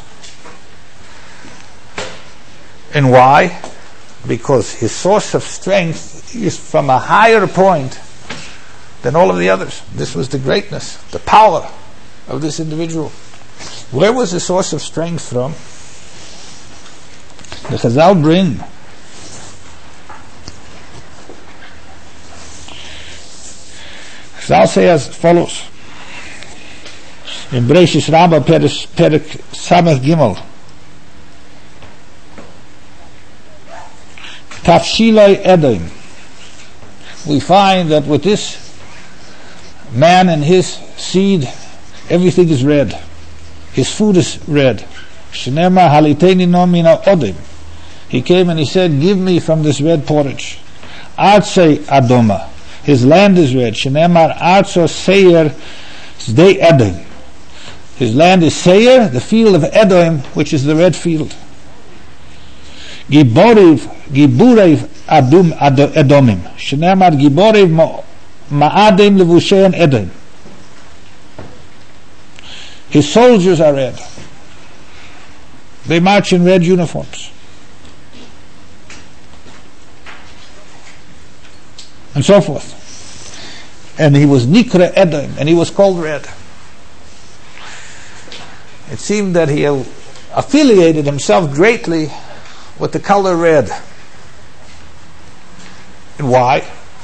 And why? Because his source of strength is from a higher point than all of the others. This was the greatness, the power of this individual. Where was the source of strength from? The Chazal bring Chazal say as follows: in Bereshis Rabbah Perek Perek Samech Gimel. Tafshilai Edom. We find that with this man and his seed, everything is red. His food is red. Shenema haliteni no mina odim. He came and he said, give me from this red porridge. Artsei adoma. His land is red. Shenemar artso seir zdei Edom. His land is Seir, the field of Edom, which is the red field. Giboriv, Giburev Adum Edomim. Shenemar Giboriv Ma'adim Levushein Edom. His soldiers are red. They march in red uniforms. And so forth. And he was Nikra Edom, and he was called red. It seemed that he affiliated himself greatly with the color red. And why?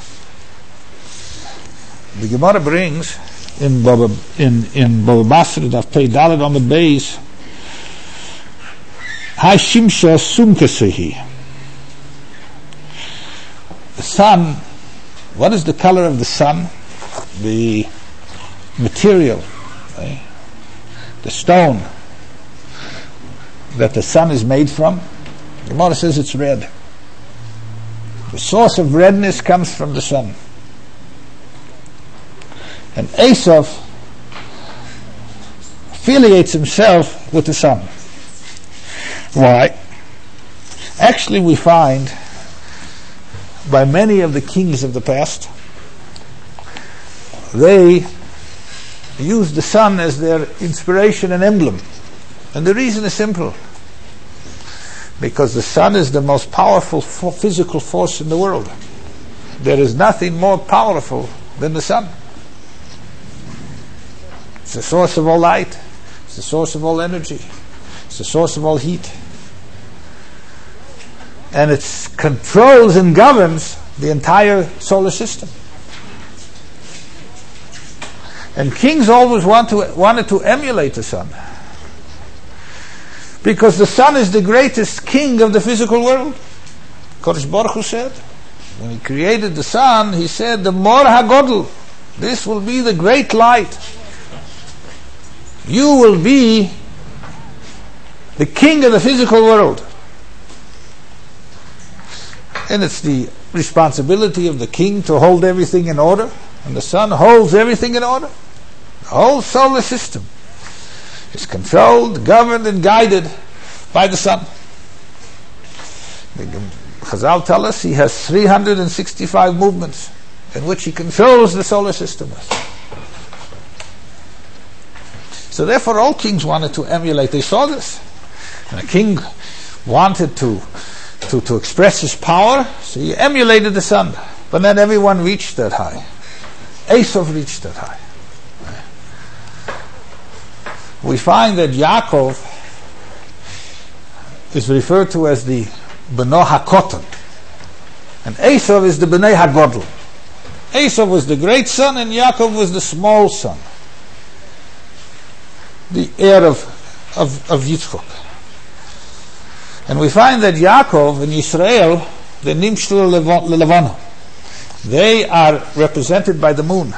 The Gemara brings in Baba in in Baba Basra Daf Pei Dalet on the base, Ha Shimsha Sumkesehi. The sun. What is the color of the sun? The material, right? The stone that the sun is made from. The Gemara says it's red. The source of redness comes from the sun. And Esav affiliates himself with the sun. Why? Actually, we find by many of the kings of the past, they use the sun as their inspiration and emblem. And the reason is simple. Because the sun is the most powerful fo- physical force in the world. There is nothing more powerful than the sun. It's the source of all light. It's the source of all energy. It's the source of all heat. And it controls and governs the entire solar system. And kings always want to, wanted to emulate the sun. Because the sun is the greatest king of the physical world. Kodesh Baruch Hu said, when he created the sun, he said, the Mor HaGodel, this will be the great light. You will be the king of the physical world. And it's the responsibility of the king to hold everything in order. And the sun holds everything in order. The whole solar system is controlled, governed, and guided by the sun. The Chazal tell us he has three hundred sixty-five movements in which he controls the solar system. So therefore all kings wanted to emulate. They saw this. And a king wanted to, to, to express his power, so he emulated the sun. But not everyone reached that high. Esav reached that high. We find that Yaakov is referred to as the Beno HaKotan, and Esav is the Bnei HaGodel. Esav was the great son, and Yaakov was the small son, the heir of of, of Yitzchok. And we find that Yaakov and Yisrael, the Nimshul Levana, they are represented by the moon.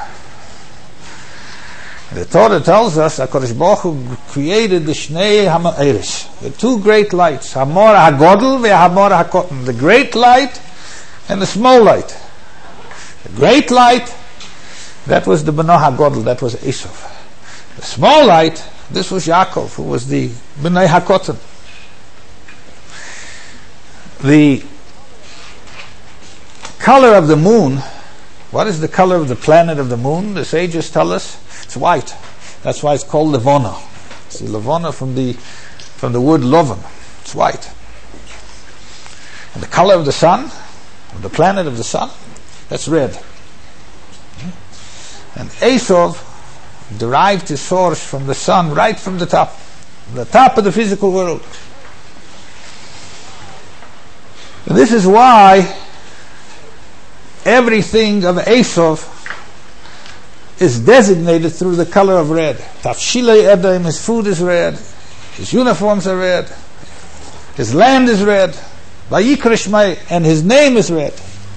The Torah tells us HaKadosh Baruch Hu created the Shnei HaMa'eris, the two great lights, Hamor HaGodel ve'Hamor HaKotan, the great light and the small light. The great light, that was the Beno HaGodel, that was Esav. The small light, this was Yaakov, who was the Bnei HaKotan. The color of the moon, what is the color of the planet of the moon? The sages tell us it's white. That's why it's called Levana. See, Levana from the from the word Lovan. It's white. And the color of the sun, of the planet of the sun, that's red. And Esav derived his source from the sun, right from the top, the top of the physical world. And this is why everything of Esav is designated through the color of red. Tafshilei Edom, his food is red, his uniforms are red, his land is red, Vayikra Shmai, and his name is red.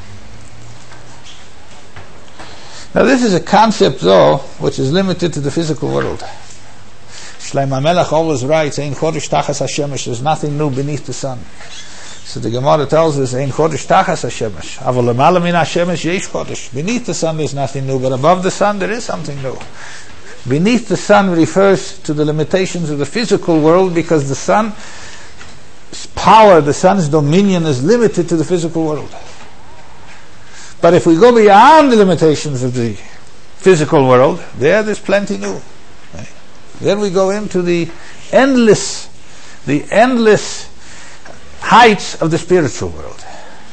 Now this is a concept, though, which is limited to the physical world. Shlomo Melech always writes, Ein Chodesh Tachas HaShemesh, there's nothing new beneath the sun. So the Gemara tells us, Ein Chodesh Tachas HaShemesh, Aval Lemala Min HaShemesh Yesh Chodesh. Beneath the sun there's nothing new, but above the sun there is something new. Beneath the sun refers to the limitations of the physical world, because the sun's power, the sun's dominion is limited to the physical world. But if we go beyond the limitations of the physical world, there there's plenty new. Right? Then we go into the endless, the endless heights of the spiritual world.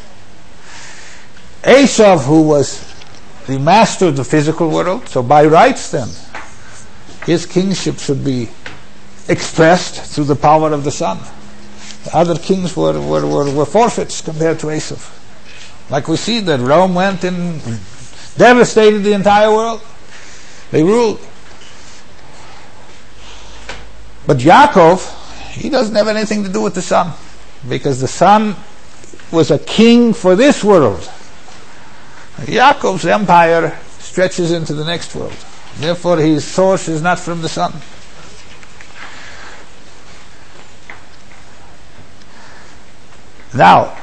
Esav, who was the master of the physical world, so by rights then, his kingship should be expressed through the power of the sun. The other kings were, were, were, were forfeits compared to Esav. Like we see that Rome went and devastated the entire world. They ruled. But Yaakov, he doesn't have anything to do with the sun, because the sun was a king for this world. Yaakov's empire stretches into the next world. Therefore his source is not from the sun. Now,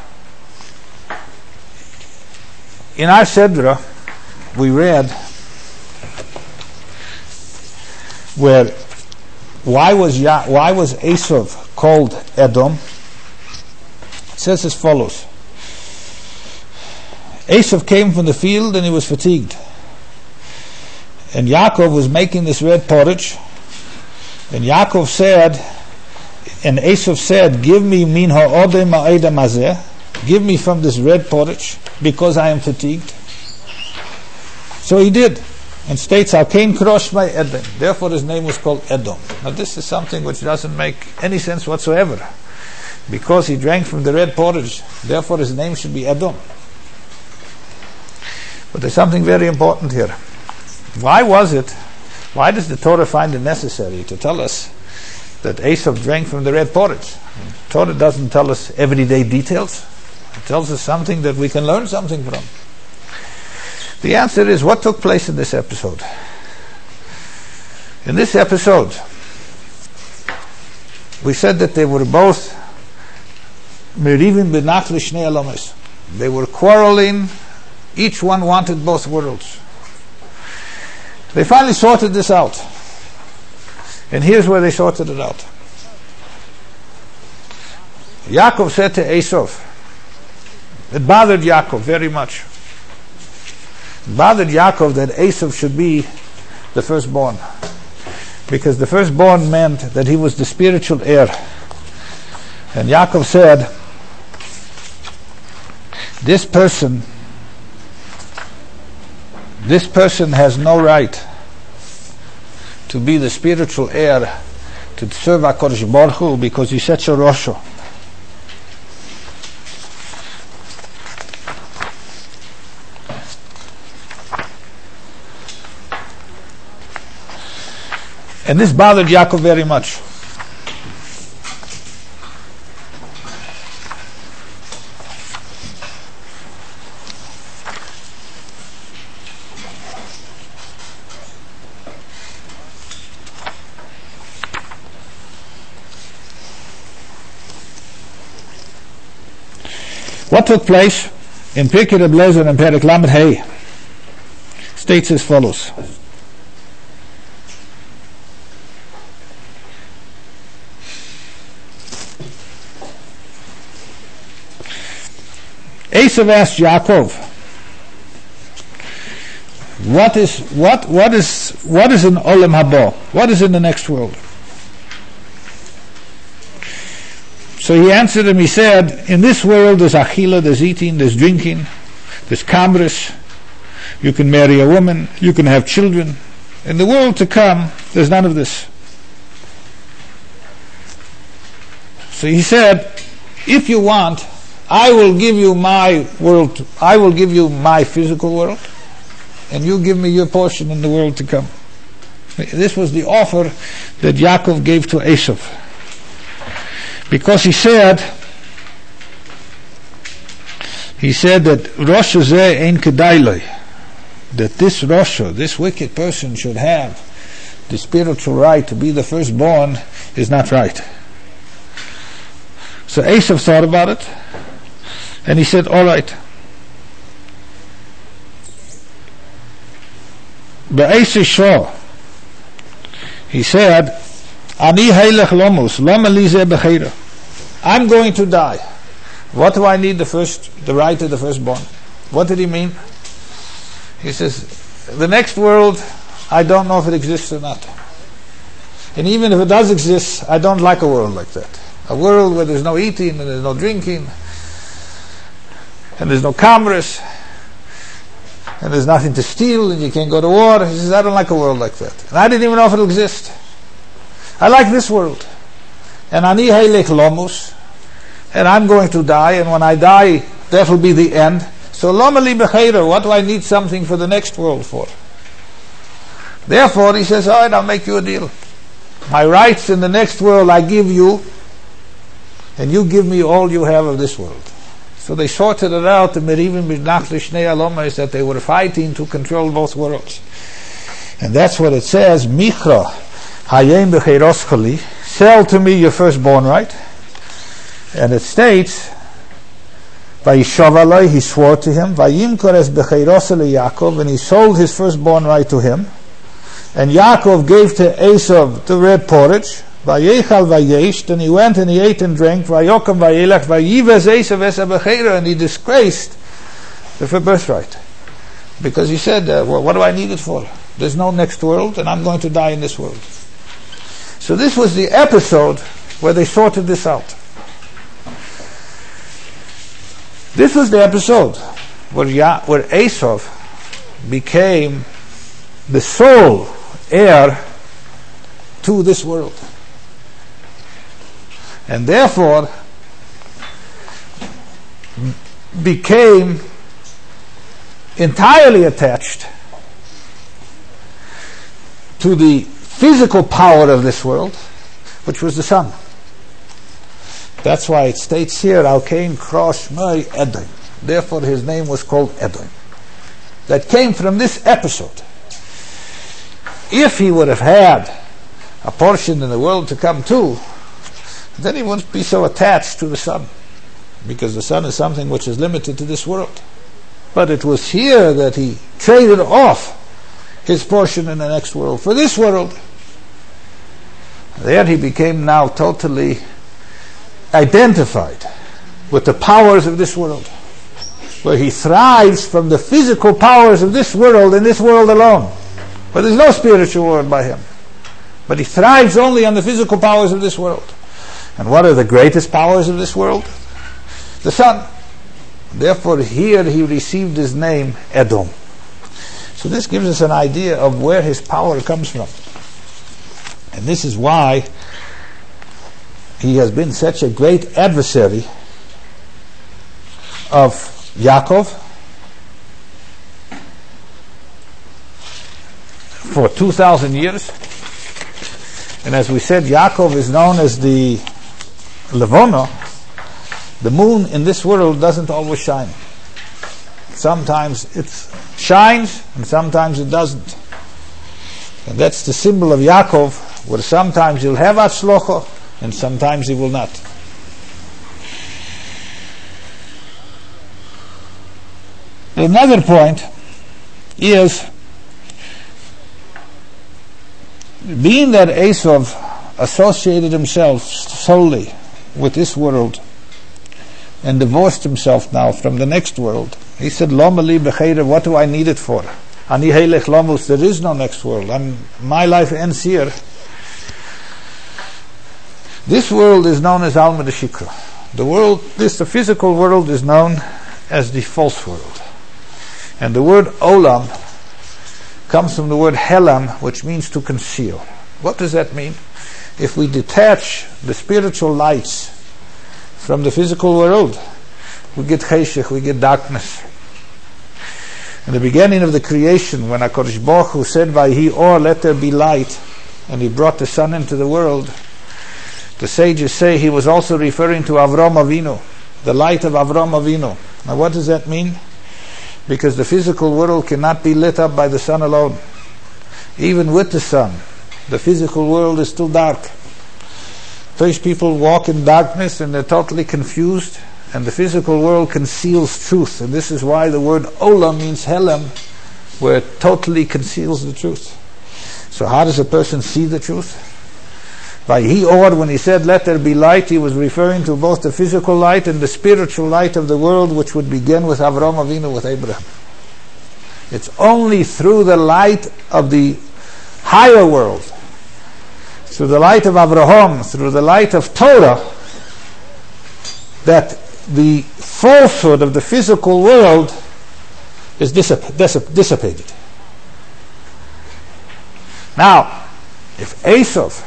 in our Sedra, we read where why was ya- why was Esav called Edom? It says as follows: Esav came from the field and he was fatigued, and Yaakov was making this red porridge, and Yaakov said, and Esav said, "Give me min ha'odem ha'edam hazeh." Give me from this red porridge, because I am fatigued. So he did, and states, Al-Kain Krosh by Edom. Therefore his name was called Edom. Now this is something which doesn't make any sense whatsoever. Because he drank from the red porridge, therefore his name should be Edom. But there's something very important here. Why was it, why does the Torah find it necessary to tell us that Esav drank from the red porridge? The Torah doesn't tell us everyday details. It tells us something that we can learn something from. The answer is, what took place in this episode? In this episode, we said that they were both merivim benach l'shnei alomis. They were quarreling. Each one wanted both worlds. They finally sorted this out. And here's where they sorted it out. Yaakov said to Esav, it bothered Yaakov very much. It bothered Yaakov that Esav should be the firstborn, because the firstborn meant that he was the spiritual heir. And Yaakov said, this person this person has no right to be the spiritual heir to serve HaKadosh Baruch Hu, because he's such a Rosho. And this bothered Yaakov very much. What took place in Pirkei Reb Lezer and Perek Lamed Hey states as follows. Esav asked Yaakov, what is what what is what is in Olam Haba? What is in the next world? So he answered him, he said, in this world there's achila, there's eating, there's drinking, there's kamris, you can marry a woman, you can have children. In the world to come, there's none of this. So he said, if you want, I will give you my world, I will give you my physical world, and you give me your portion in the world to come. This was the offer that Yaakov gave to Esav. Because he said, he said that Rosha zeh ein kedai lo, that this Rosha, this wicked person should have the spiritual right to be the firstborn is not right. So Esav thought about it, and he said, all right. But Esav Shah, he said, Ani haylech lomus, lama li zeh bechira. I'm going to die. What do I need the first, the right to the firstborn? What did he mean? He says, the next world, I don't know if it exists or not. And even if it does exist, I don't like a world like that. A world where there's no eating and there's no drinking and there's no commerce and there's nothing to steal and you can't go to war. He says, I don't like a world like that. And I didn't even know if it'll exist. I like this world. And ani haylech lomus, and I'm going to die, and when I die, that will be the end. So lama li bechira, what do I need something for the next world for? Therefore, he says, all right, I'll make you a deal. My rights in the next world I give you, and you give me all you have of this world. So they sorted it out, the Merivim B'nach L'shnei Alomas, that they were fighting to control both worlds. And that's what it says, Michra hayem b'cheiros chali, sell to me your firstborn right. And it states, Vayishav alai, he swore to him, Vayimkor es b'cheiros le Yaakov, and he sold his firstborn right to him. And Yaakov gave to Esav the red porridge, Vayechal vayesh, and he went and he ate and drank, Vayokam vayelach, Vayivez Esav es b'cheira, and he disgraced the birthright. Because he said, uh, well, what do I need it for? There's no next world, and I'm going to die in this world. So this was the episode where they sorted this out. This was the episode where, ya- where Esav became the sole heir to this world. And therefore became entirely attached to the physical power of this world, which was the sun. That's why it states here, Al Kain Krosh Mai Edom. Therefore his name was called Edom. That came from this episode. If he would have had a portion in the world to come too, then he wouldn't be so attached to the sun, because the sun is something which is limited to this world. But it was here that he traded off his portion in the next world for this world. There he became now totally identified with the powers of this world, where he thrives from the physical powers of this world and this world alone. But there's no spiritual world by him. But he thrives only on the physical powers of this world. And what are the greatest powers of this world? The sun. Therefore here he received his name Edom. So this gives us an idea of where his power comes from. And this is why he has been such a great adversary of Yaakov for two thousand years. And as we said, Yaakov is known as the Levona. The moon in this world doesn't always shine. Sometimes it shines and sometimes it doesn't. And that's the symbol of Yaakov, where sometimes he'll have Atzlocha and sometimes he will not. Another point is, being that Esav associated himself solely with this world and divorced himself now from the next world, he said, Loma li b'cheira, what do I need it for? Ani heilech lomus, there is no next world. I'm, my life ends here. This world is known as Alma de Shikra. The world, this, the physical world is known as the false world. And the word Olam comes from the word Helam, which means to conceal. What does that mean? If we detach the spiritual lights from the physical world, we get cheshech, we get darkness. In the beginning of the creation, when HaKadosh Baruch Hu said, Vayhi or, let there be light, and he brought the sun into the world, the sages say he was also referring to Avram Avinu, the light of Avram Avinu. Now what does that mean? Because the physical world cannot be lit up by the sun alone. Even with the sun, the physical world is still dark. First, people walk in darkness and they're totally confused, and the physical world conceals truth. And this is why the word Olam means Helem, where it totally conceals the truth. So how does a person see the truth? By he or, when he said let there be light, he was referring to both the physical light and the spiritual light of the world, which would begin with Avram Avinu, with Abraham. It's only through the light of the higher world, through the light of Abraham, through the light of Torah, that the falsehood of the physical world is dissip- dissip- dissipated. Now, if Esav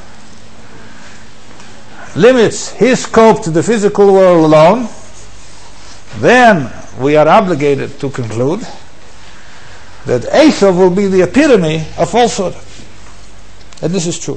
limits his scope to the physical world alone, then we are obligated to conclude that Esav will be the epitome of falsehood. And this is true.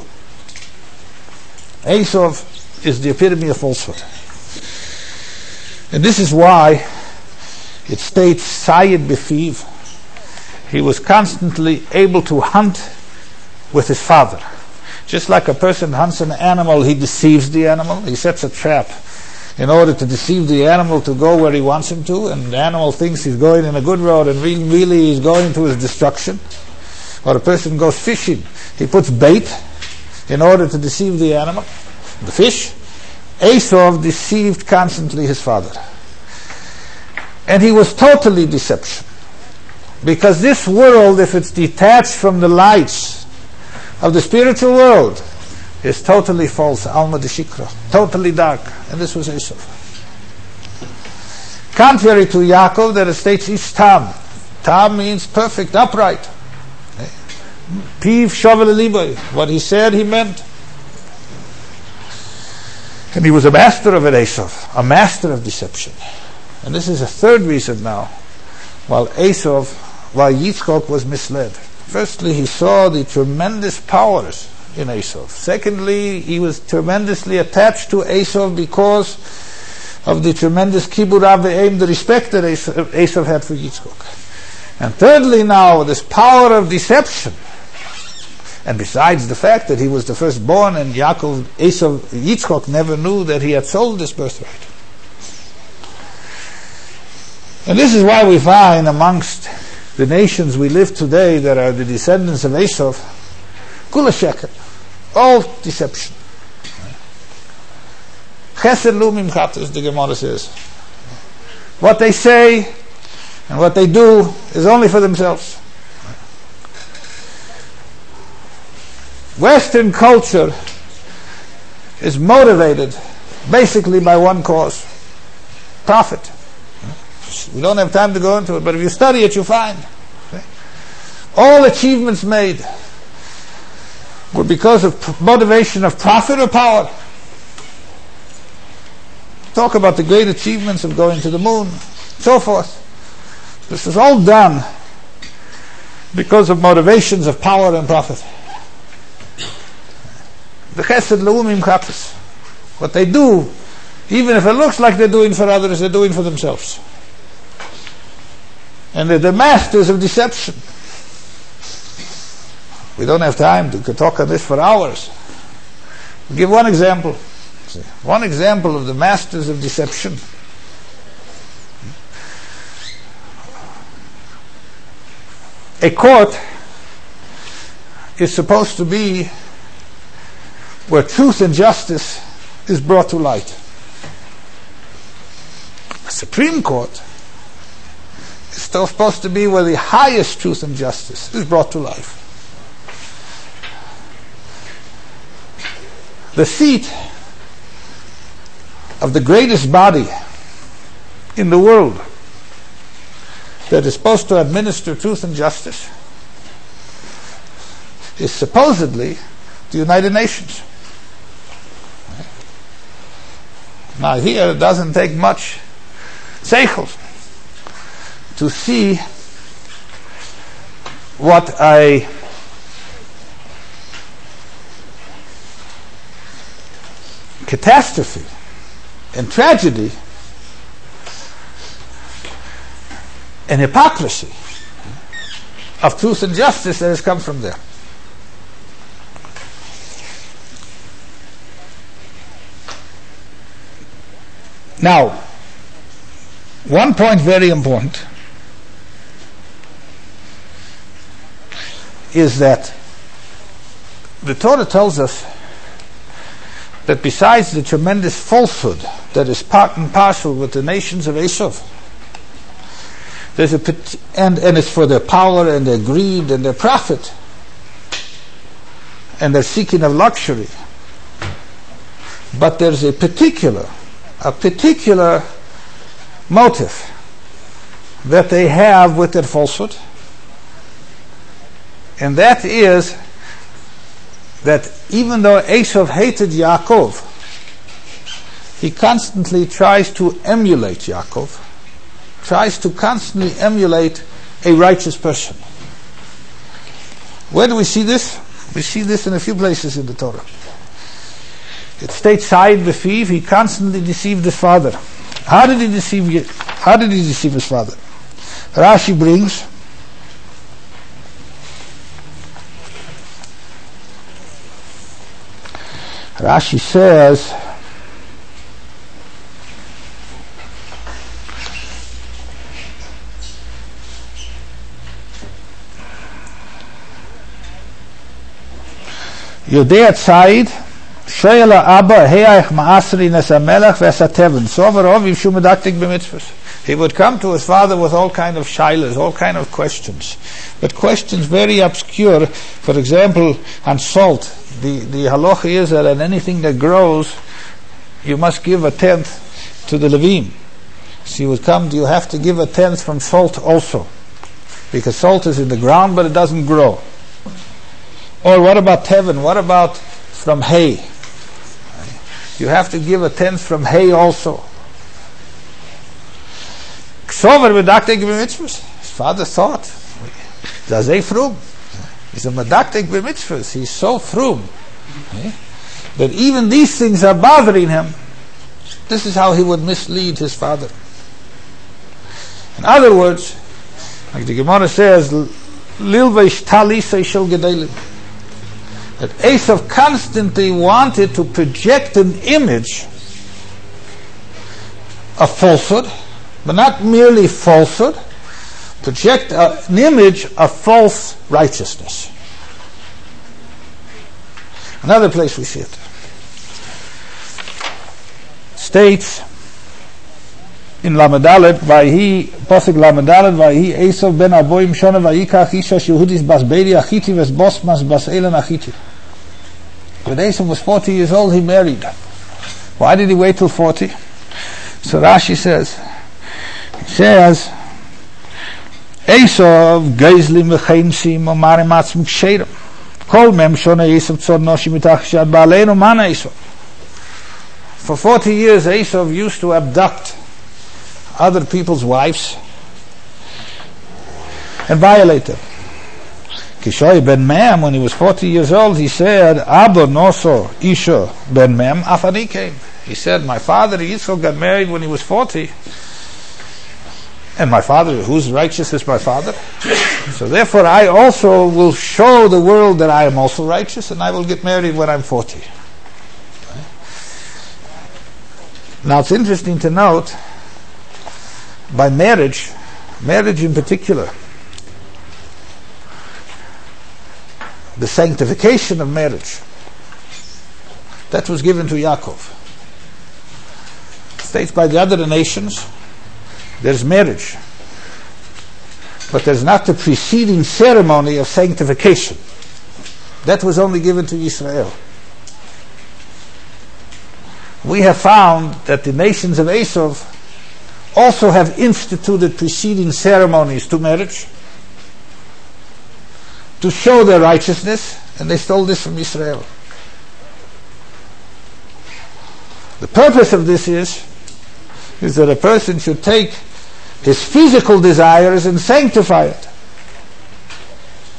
Esav is the epitome of falsehood. And this is why it states, Sayed Befiv, he was constantly able to hunt with his father. Just like a person hunts an animal, he deceives the animal. He sets a trap in order to deceive the animal to go where he wants him to, and the animal thinks he's going in a good road and really, really he's going to his destruction. Or a person goes fishing, he puts bait in order to deceive the animal, the fish. Esav deceived constantly his father. And he was totally deception. Because this world, if it's detached from the lights of the spiritual world, is totally false, Alma de Shikra, totally dark. And this was Esav. Contrary to Yaakov, that it states Ish Tam. Tam means perfect, upright. Piv Shovel Liboy. What he said, he meant. And he was a master of it, Esav, a master of deception. And this is a third reason now, while Esav, while Yitzchok was misled. Firstly, he saw the tremendous powers in Esav. Secondly, he was tremendously attached to Esav because of the tremendous kibur aveim, the respect that Esav, Esav had for Yitzchok. And thirdly now, this power of deception. And besides the fact that he was the firstborn and Yaakov, Esav, Yitzchok never knew that he had sold this birthright. And this is why we find amongst the nations we live today that are the descendants of Esav, kula sheker, all deception. Chesed lu mimchat, as the Gemara says. What they say and what they do is only for themselves. Western culture is motivated basically by one cause: profit. We don't have time to go into it, but if you study it, you find okay? all achievements made were because of motivation of profit or power. Talk about the great achievements of going to the moon, so forth. This is all done because of motivations of power and profit. The chesed leumim chatas. What they do, even if it looks like they're doing for others, they're doing for themselves. And they're the masters of deception. We don't have time to talk on this for hours. I'll give one example. One example of the masters of deception. A court is supposed to be where truth and justice is brought to light. A Supreme Court is still supposed to be where the highest truth and justice is brought to life. The seat of the greatest body in the world that is supposed to administer truth and justice is supposedly the United Nations. Now here it doesn't take much seichel to see what a catastrophe and tragedy and hypocrisy of truth and justice that has come from there. Now, one point very important is that the Torah tells us that besides the tremendous falsehood that is part and parcel with the nations of Esav, there's a and and it's for their power and their greed and their profit and their seeking of luxury. But there's a particular, a particular motive that they have with their falsehood, and that is that even though Esav hated Yaakov, he constantly tries to emulate Yaakov, tries to constantly emulate a righteous person. Where do we see this? We see this in a few places in the Torah. It states Said Befiv, he constantly deceived his father. How did he deceive? How did he deceive his father? Rashi brings Rashi says Yodei Said Shoyel Abba Heich Ma'asri Nes HaMelech V'Esateven Sovarov Yivshu Medaktik B'Mitzvos. He would come to his father with all kind of shilas, all kind of questions, but questions very obscure. For example, on salt, the the halacha is that on anything that grows, you must give a tenth to the Levim. So he would come, do you have to give a tenth from salt also? Because salt is in the ground, but it doesn't grow. Or what about teven? What about from hay? You have to give a tenth from hay also. His father thought, Zazei frum. He's a medaktek b'mitzvahs. He's so frum that even these things are bothering him. This is how he would mislead his father. In other words, like the Gemara says, Lilveish talisei shel gedolim, that Esav constantly wanted to project an image of falsehood, but not merely falsehood, project a, an image of false righteousness. Another place we see it states in Lamadalet, Vayhi Posik Lamadalet, Vayhi Esav ben Aboim Shona Vayikach Isha Shehudis Bas Beiri Achiti Ves Bosmas Bas Elan Achiti. When Esav was forty years old, he married. Why did he wait till forty? So Rashi says, he says, Esav Geizli Mechemsim Omarim Atzm Ksherim Kol Mem Shona Esav Tzor Noshi Mitach Shad Baleinu Mana Esav. For forty years Esav used to abduct other people's wives and violate them. Kishoy ben Mem, when he was forty years old, he said, Abba Noso Isha ben Mem Afani came. He said, my father Yitzchak got married when he was forty, and my father, who's righteous is my father. So therefore I also will show the world that I am also righteous, and I will get married when I'm forty. Now it's interesting to note, by marriage, marriage in particular, the sanctification of marriage, that was given to Yaakov. States by the other nations, there's marriage, but there's not the preceding ceremony of sanctification. That was only given to Israel. We have found that the nations of Esav also have instituted preceding ceremonies to marriage to show their righteousness, and they stole this from Israel. The purpose of this is is that a person should take his physical desires and sanctify it.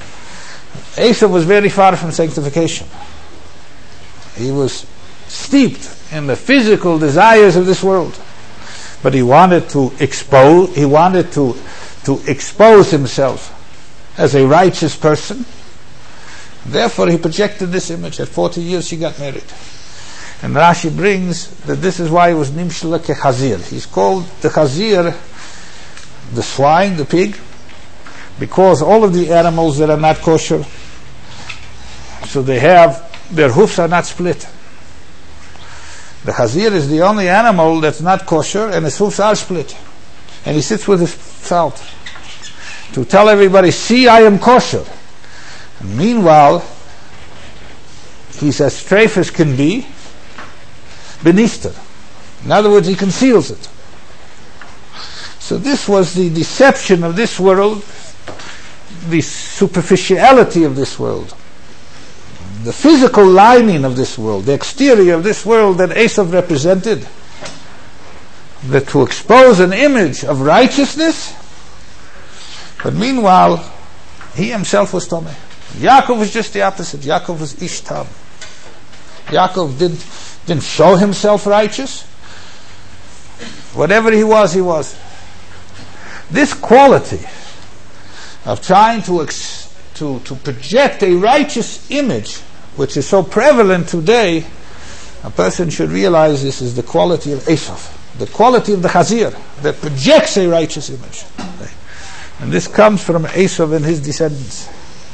Esau was very far from sanctification. He was steeped in the physical desires of this world. But he wanted to expose, he wanted to, to expose himself as a righteous person. Therefore he projected this image. At forty years he got married. And Rashi brings that this is why he was Nimshla Kechazir. He's called the Chazir, the swine, the pig, because all of the animals that are not kosher, so they have, their hoofs are not split. The Chazir is the only animal that's not kosher and his hoofs are split. And he sits with his felt to tell everybody, see, I am kosher. And meanwhile, he's as strafe as can be, benister. In other words, he conceals it. So this was the deception of this world, the superficiality of this world, the physical lining of this world, the exterior of this world that Esau represented, that to expose an image of righteousness, but meanwhile he himself was Tomei. Yaakov was just the opposite. Yaakov was Ish Tam. Yaakov didn't, didn't show himself righteous. Whatever he was, he was. This quality of trying to, ex- to, to project a righteous image, which is so prevalent today, a person should realize this is the quality of Esau, the quality of the Chazir that projects a righteous image. And this comes from Esau and his descendants.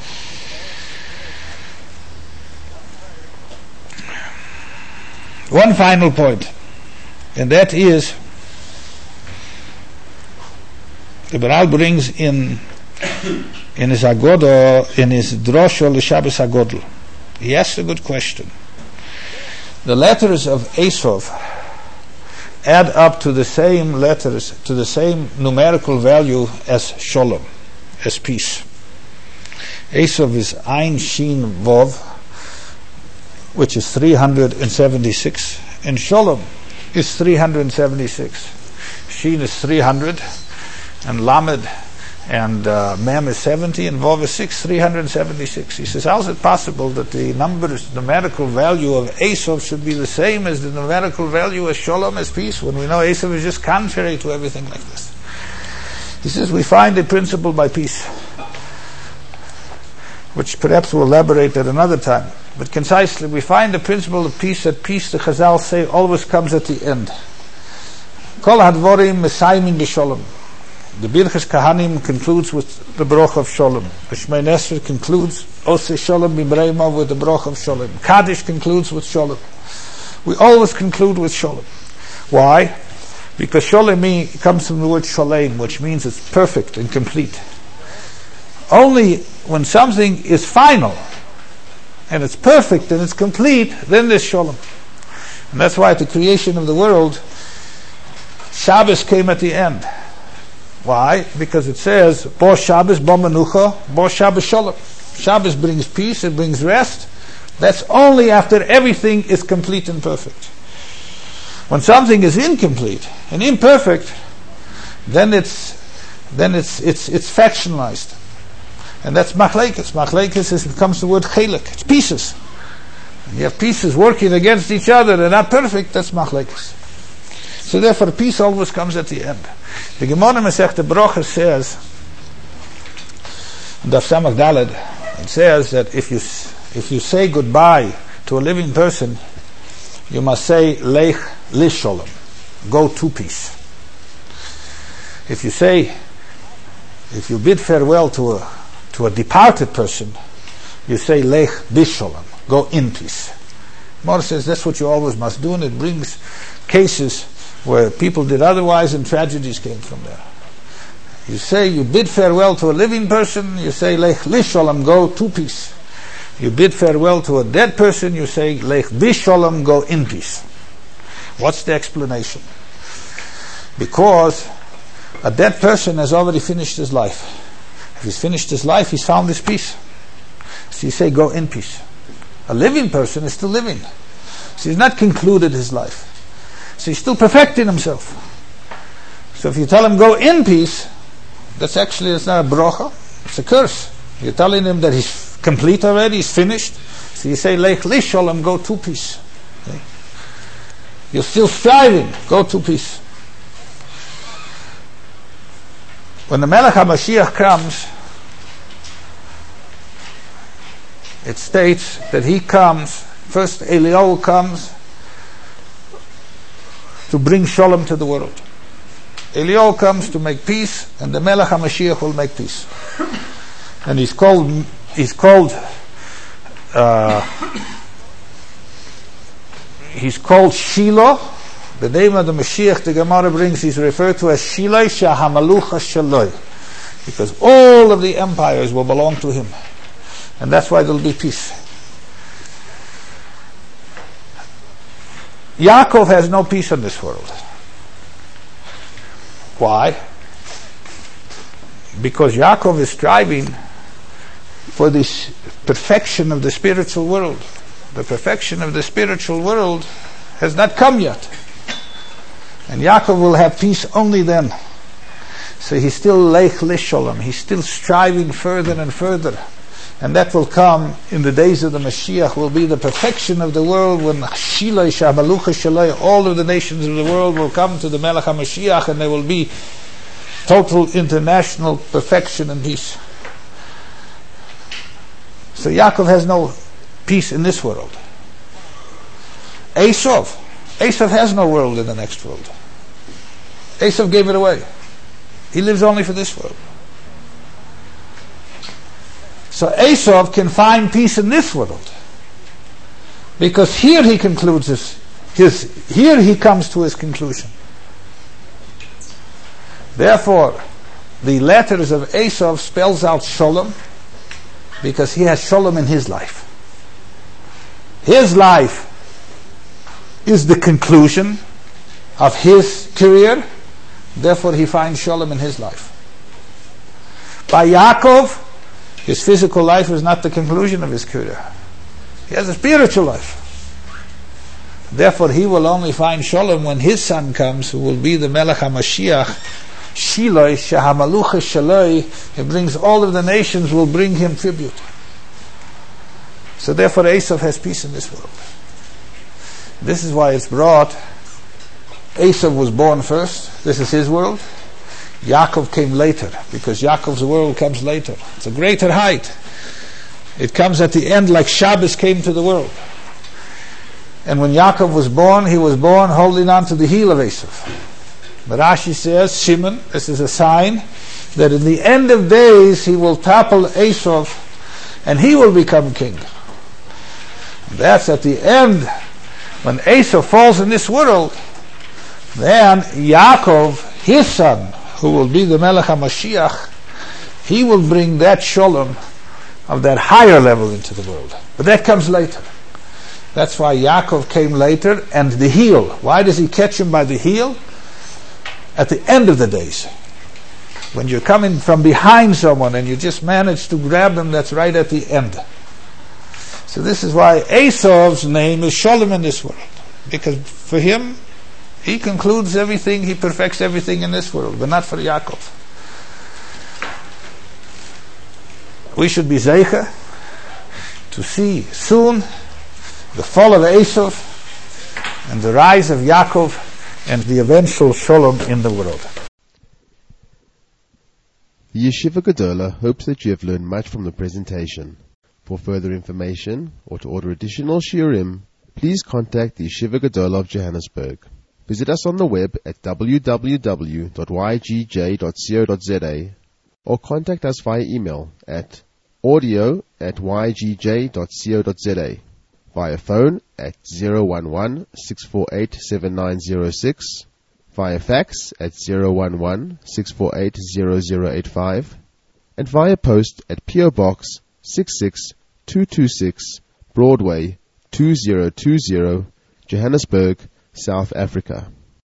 One final point, and that is, the Baral brings in in his Agoda, in his Drosha L'Shabbos Agodl. He asks a good question. The letters of Esau add up to the same letters, to the same numerical value as Sholom, as peace. Esau is Ein Shin Vov, which is three hundred seventy-six, and Sholom is three hundred seventy-six. Shin is three hundred, and Lamed and uh, Mem is seventy, and Vov is six, three hundred seventy-six. He says, how is it possible that the numbers, numerical value of Esau should be the same as the numerical value of Sholom, as peace, when we know Esau is just contrary to everything like this? He says, we find a principle by peace, which perhaps we'll elaborate at another time. But concisely, we find the principle of peace, that peace, the Chazal say, always comes at the end. Kol hadvorim mesaymin b'sholom. The Birchas Kahanim concludes with the Broch of Sholom. The Shmei Nesfer concludes Ose Sholom B'Mreimah with the Broch of Sholom. Kaddish concludes with Sholom. We always conclude with Sholom. Why? Because Sholem comes from the word Sholem, which means it's perfect and complete. Only when something is final and it's perfect and it's complete, then there's Sholem. And that's why at the creation of the world, Shabbos came at the end. Why? Because it says, Bo Shabbos, Bo Menucha, Bo Shabbos Sholem. Shabbos brings peace, it brings rest. That's only after everything is complete and perfect. When something is incomplete and imperfect, then it's then it's it's it's factionalized. And that's machlekes. Machlekes is, comes the word chelik. It's pieces. And you have pieces working against each other, they're not perfect, that's machlekes. So therefore peace always comes at the end. The Gemara Masechta Brochos says, in Daf Samach Daled, it says that if you if you say goodbye to a living person, you must say Lech Lisholem, go to peace. If you say, if you bid farewell to a to a departed person, you say Lech Bisholem, go in peace. Gemara says that's what you always must do, and it brings cases where people did otherwise and tragedies came from there. You say, you bid farewell to a living person, you say Lech Lisholem, go to peace. You bid farewell to a dead person, you say Lech Bisholem, go in peace. What's the explanation? Because a dead person has already finished his life. If he's finished his life, he's found his peace. So you say, go in peace. A living person is still living. So he's not concluded his life. So he's still perfecting himself. So if you tell him, go in peace, that's actually, it's not a brocha, it's a curse. You're telling him that he's complete already, it's finished. So you say, Lech li shalom, go to peace. Okay? You're still striving, go to peace. When the Melech HaMashiach comes, it states that he comes, first Eliyahu comes to bring shalom to the world. Eliyahu comes to make peace, and the Melech HaMashiach will make peace. And he's called, he's called, uh, he's called Shiloh. The name of the Mashiach the Gemara brings, he's referred to as Shiloh Shahamalucha Shaloi, because all of the empires will belong to him. And that's why there will be peace. Yaakov has no peace in this world. Why? Because Yaakov is striving for this perfection of the spiritual world. The perfection of the spiritual world has not come yet. And Yaakov will have peace only then. So he's still Lech Lisholem. He's still striving further and further. And that will come in the days of the Mashiach, will be the perfection of the world, when Shilai Shamalucha Shalai, all of the nations of the world will come to the Melech HaMashiach, and there will be total international perfection and peace. So Yaakov has no peace in this world. Esav, Esav has no world in the next world. Esav gave it away. He lives only for this world. So Esav can find peace in this world, because here he concludes his, his here he comes to his conclusion. Therefore, the letters of Esav spells out Shalom, because he has Shalom in his life. His life is the conclusion of his career, therefore he finds Shalom in his life. By Yaakov, his physical life is not the conclusion of his career. He has a spiritual life. Therefore, he will only find Shalom when his son comes, who will be the Melech HaMashiach, Shiloi, Shahamalucha Shaloi. He brings all of the nations, will bring him tribute. So therefore, Esav has peace in this world. This is why it's brought, Esav was born first, this is his world. Yaakov came later, because Yaakov's world comes later. It's a greater height. It comes at the end like Shabbos came to the world. And when Yaakov was born, he was born holding on to the heel of Esav. But Rashi says, Shimon, this is a sign that in the end of days he will topple Esav and he will become king. And that's at the end, when Esav falls in this world, then Yaakov, his son, who will be the Melech HaMashiach, he will bring that Shalom of that higher level into the world. But that comes later. That's why Yaakov came later, and the heel. Why does he catch him by the heel? At the end of the days. When you're coming from behind someone and you just manage to grab them, that's right at the end. So this is why Esav's name is Shalom in this world. Because for him, he concludes everything, he perfects everything in this world, but not for Yaakov. We should be Zeicha to see soon the fall of Esav and the rise of Yaakov and the eventual Shalom in the world. The Yeshiva Gedola hopes that you have learned much from the presentation. For further information or to order additional shiurim, please contact the Yeshiva Gedola of Johannesburg. Visit us on the web at w w w dot y g j dot co dot z a or contact us via email at audio at y g j dot co dot z a, via phone at zero one one, six four eight, seven nine zero six, via fax at zero one one, six four eight, zero zero eight five, and via post at P O Box six six two two six, Broadway two zero two zero, Johannesburg, South Africa.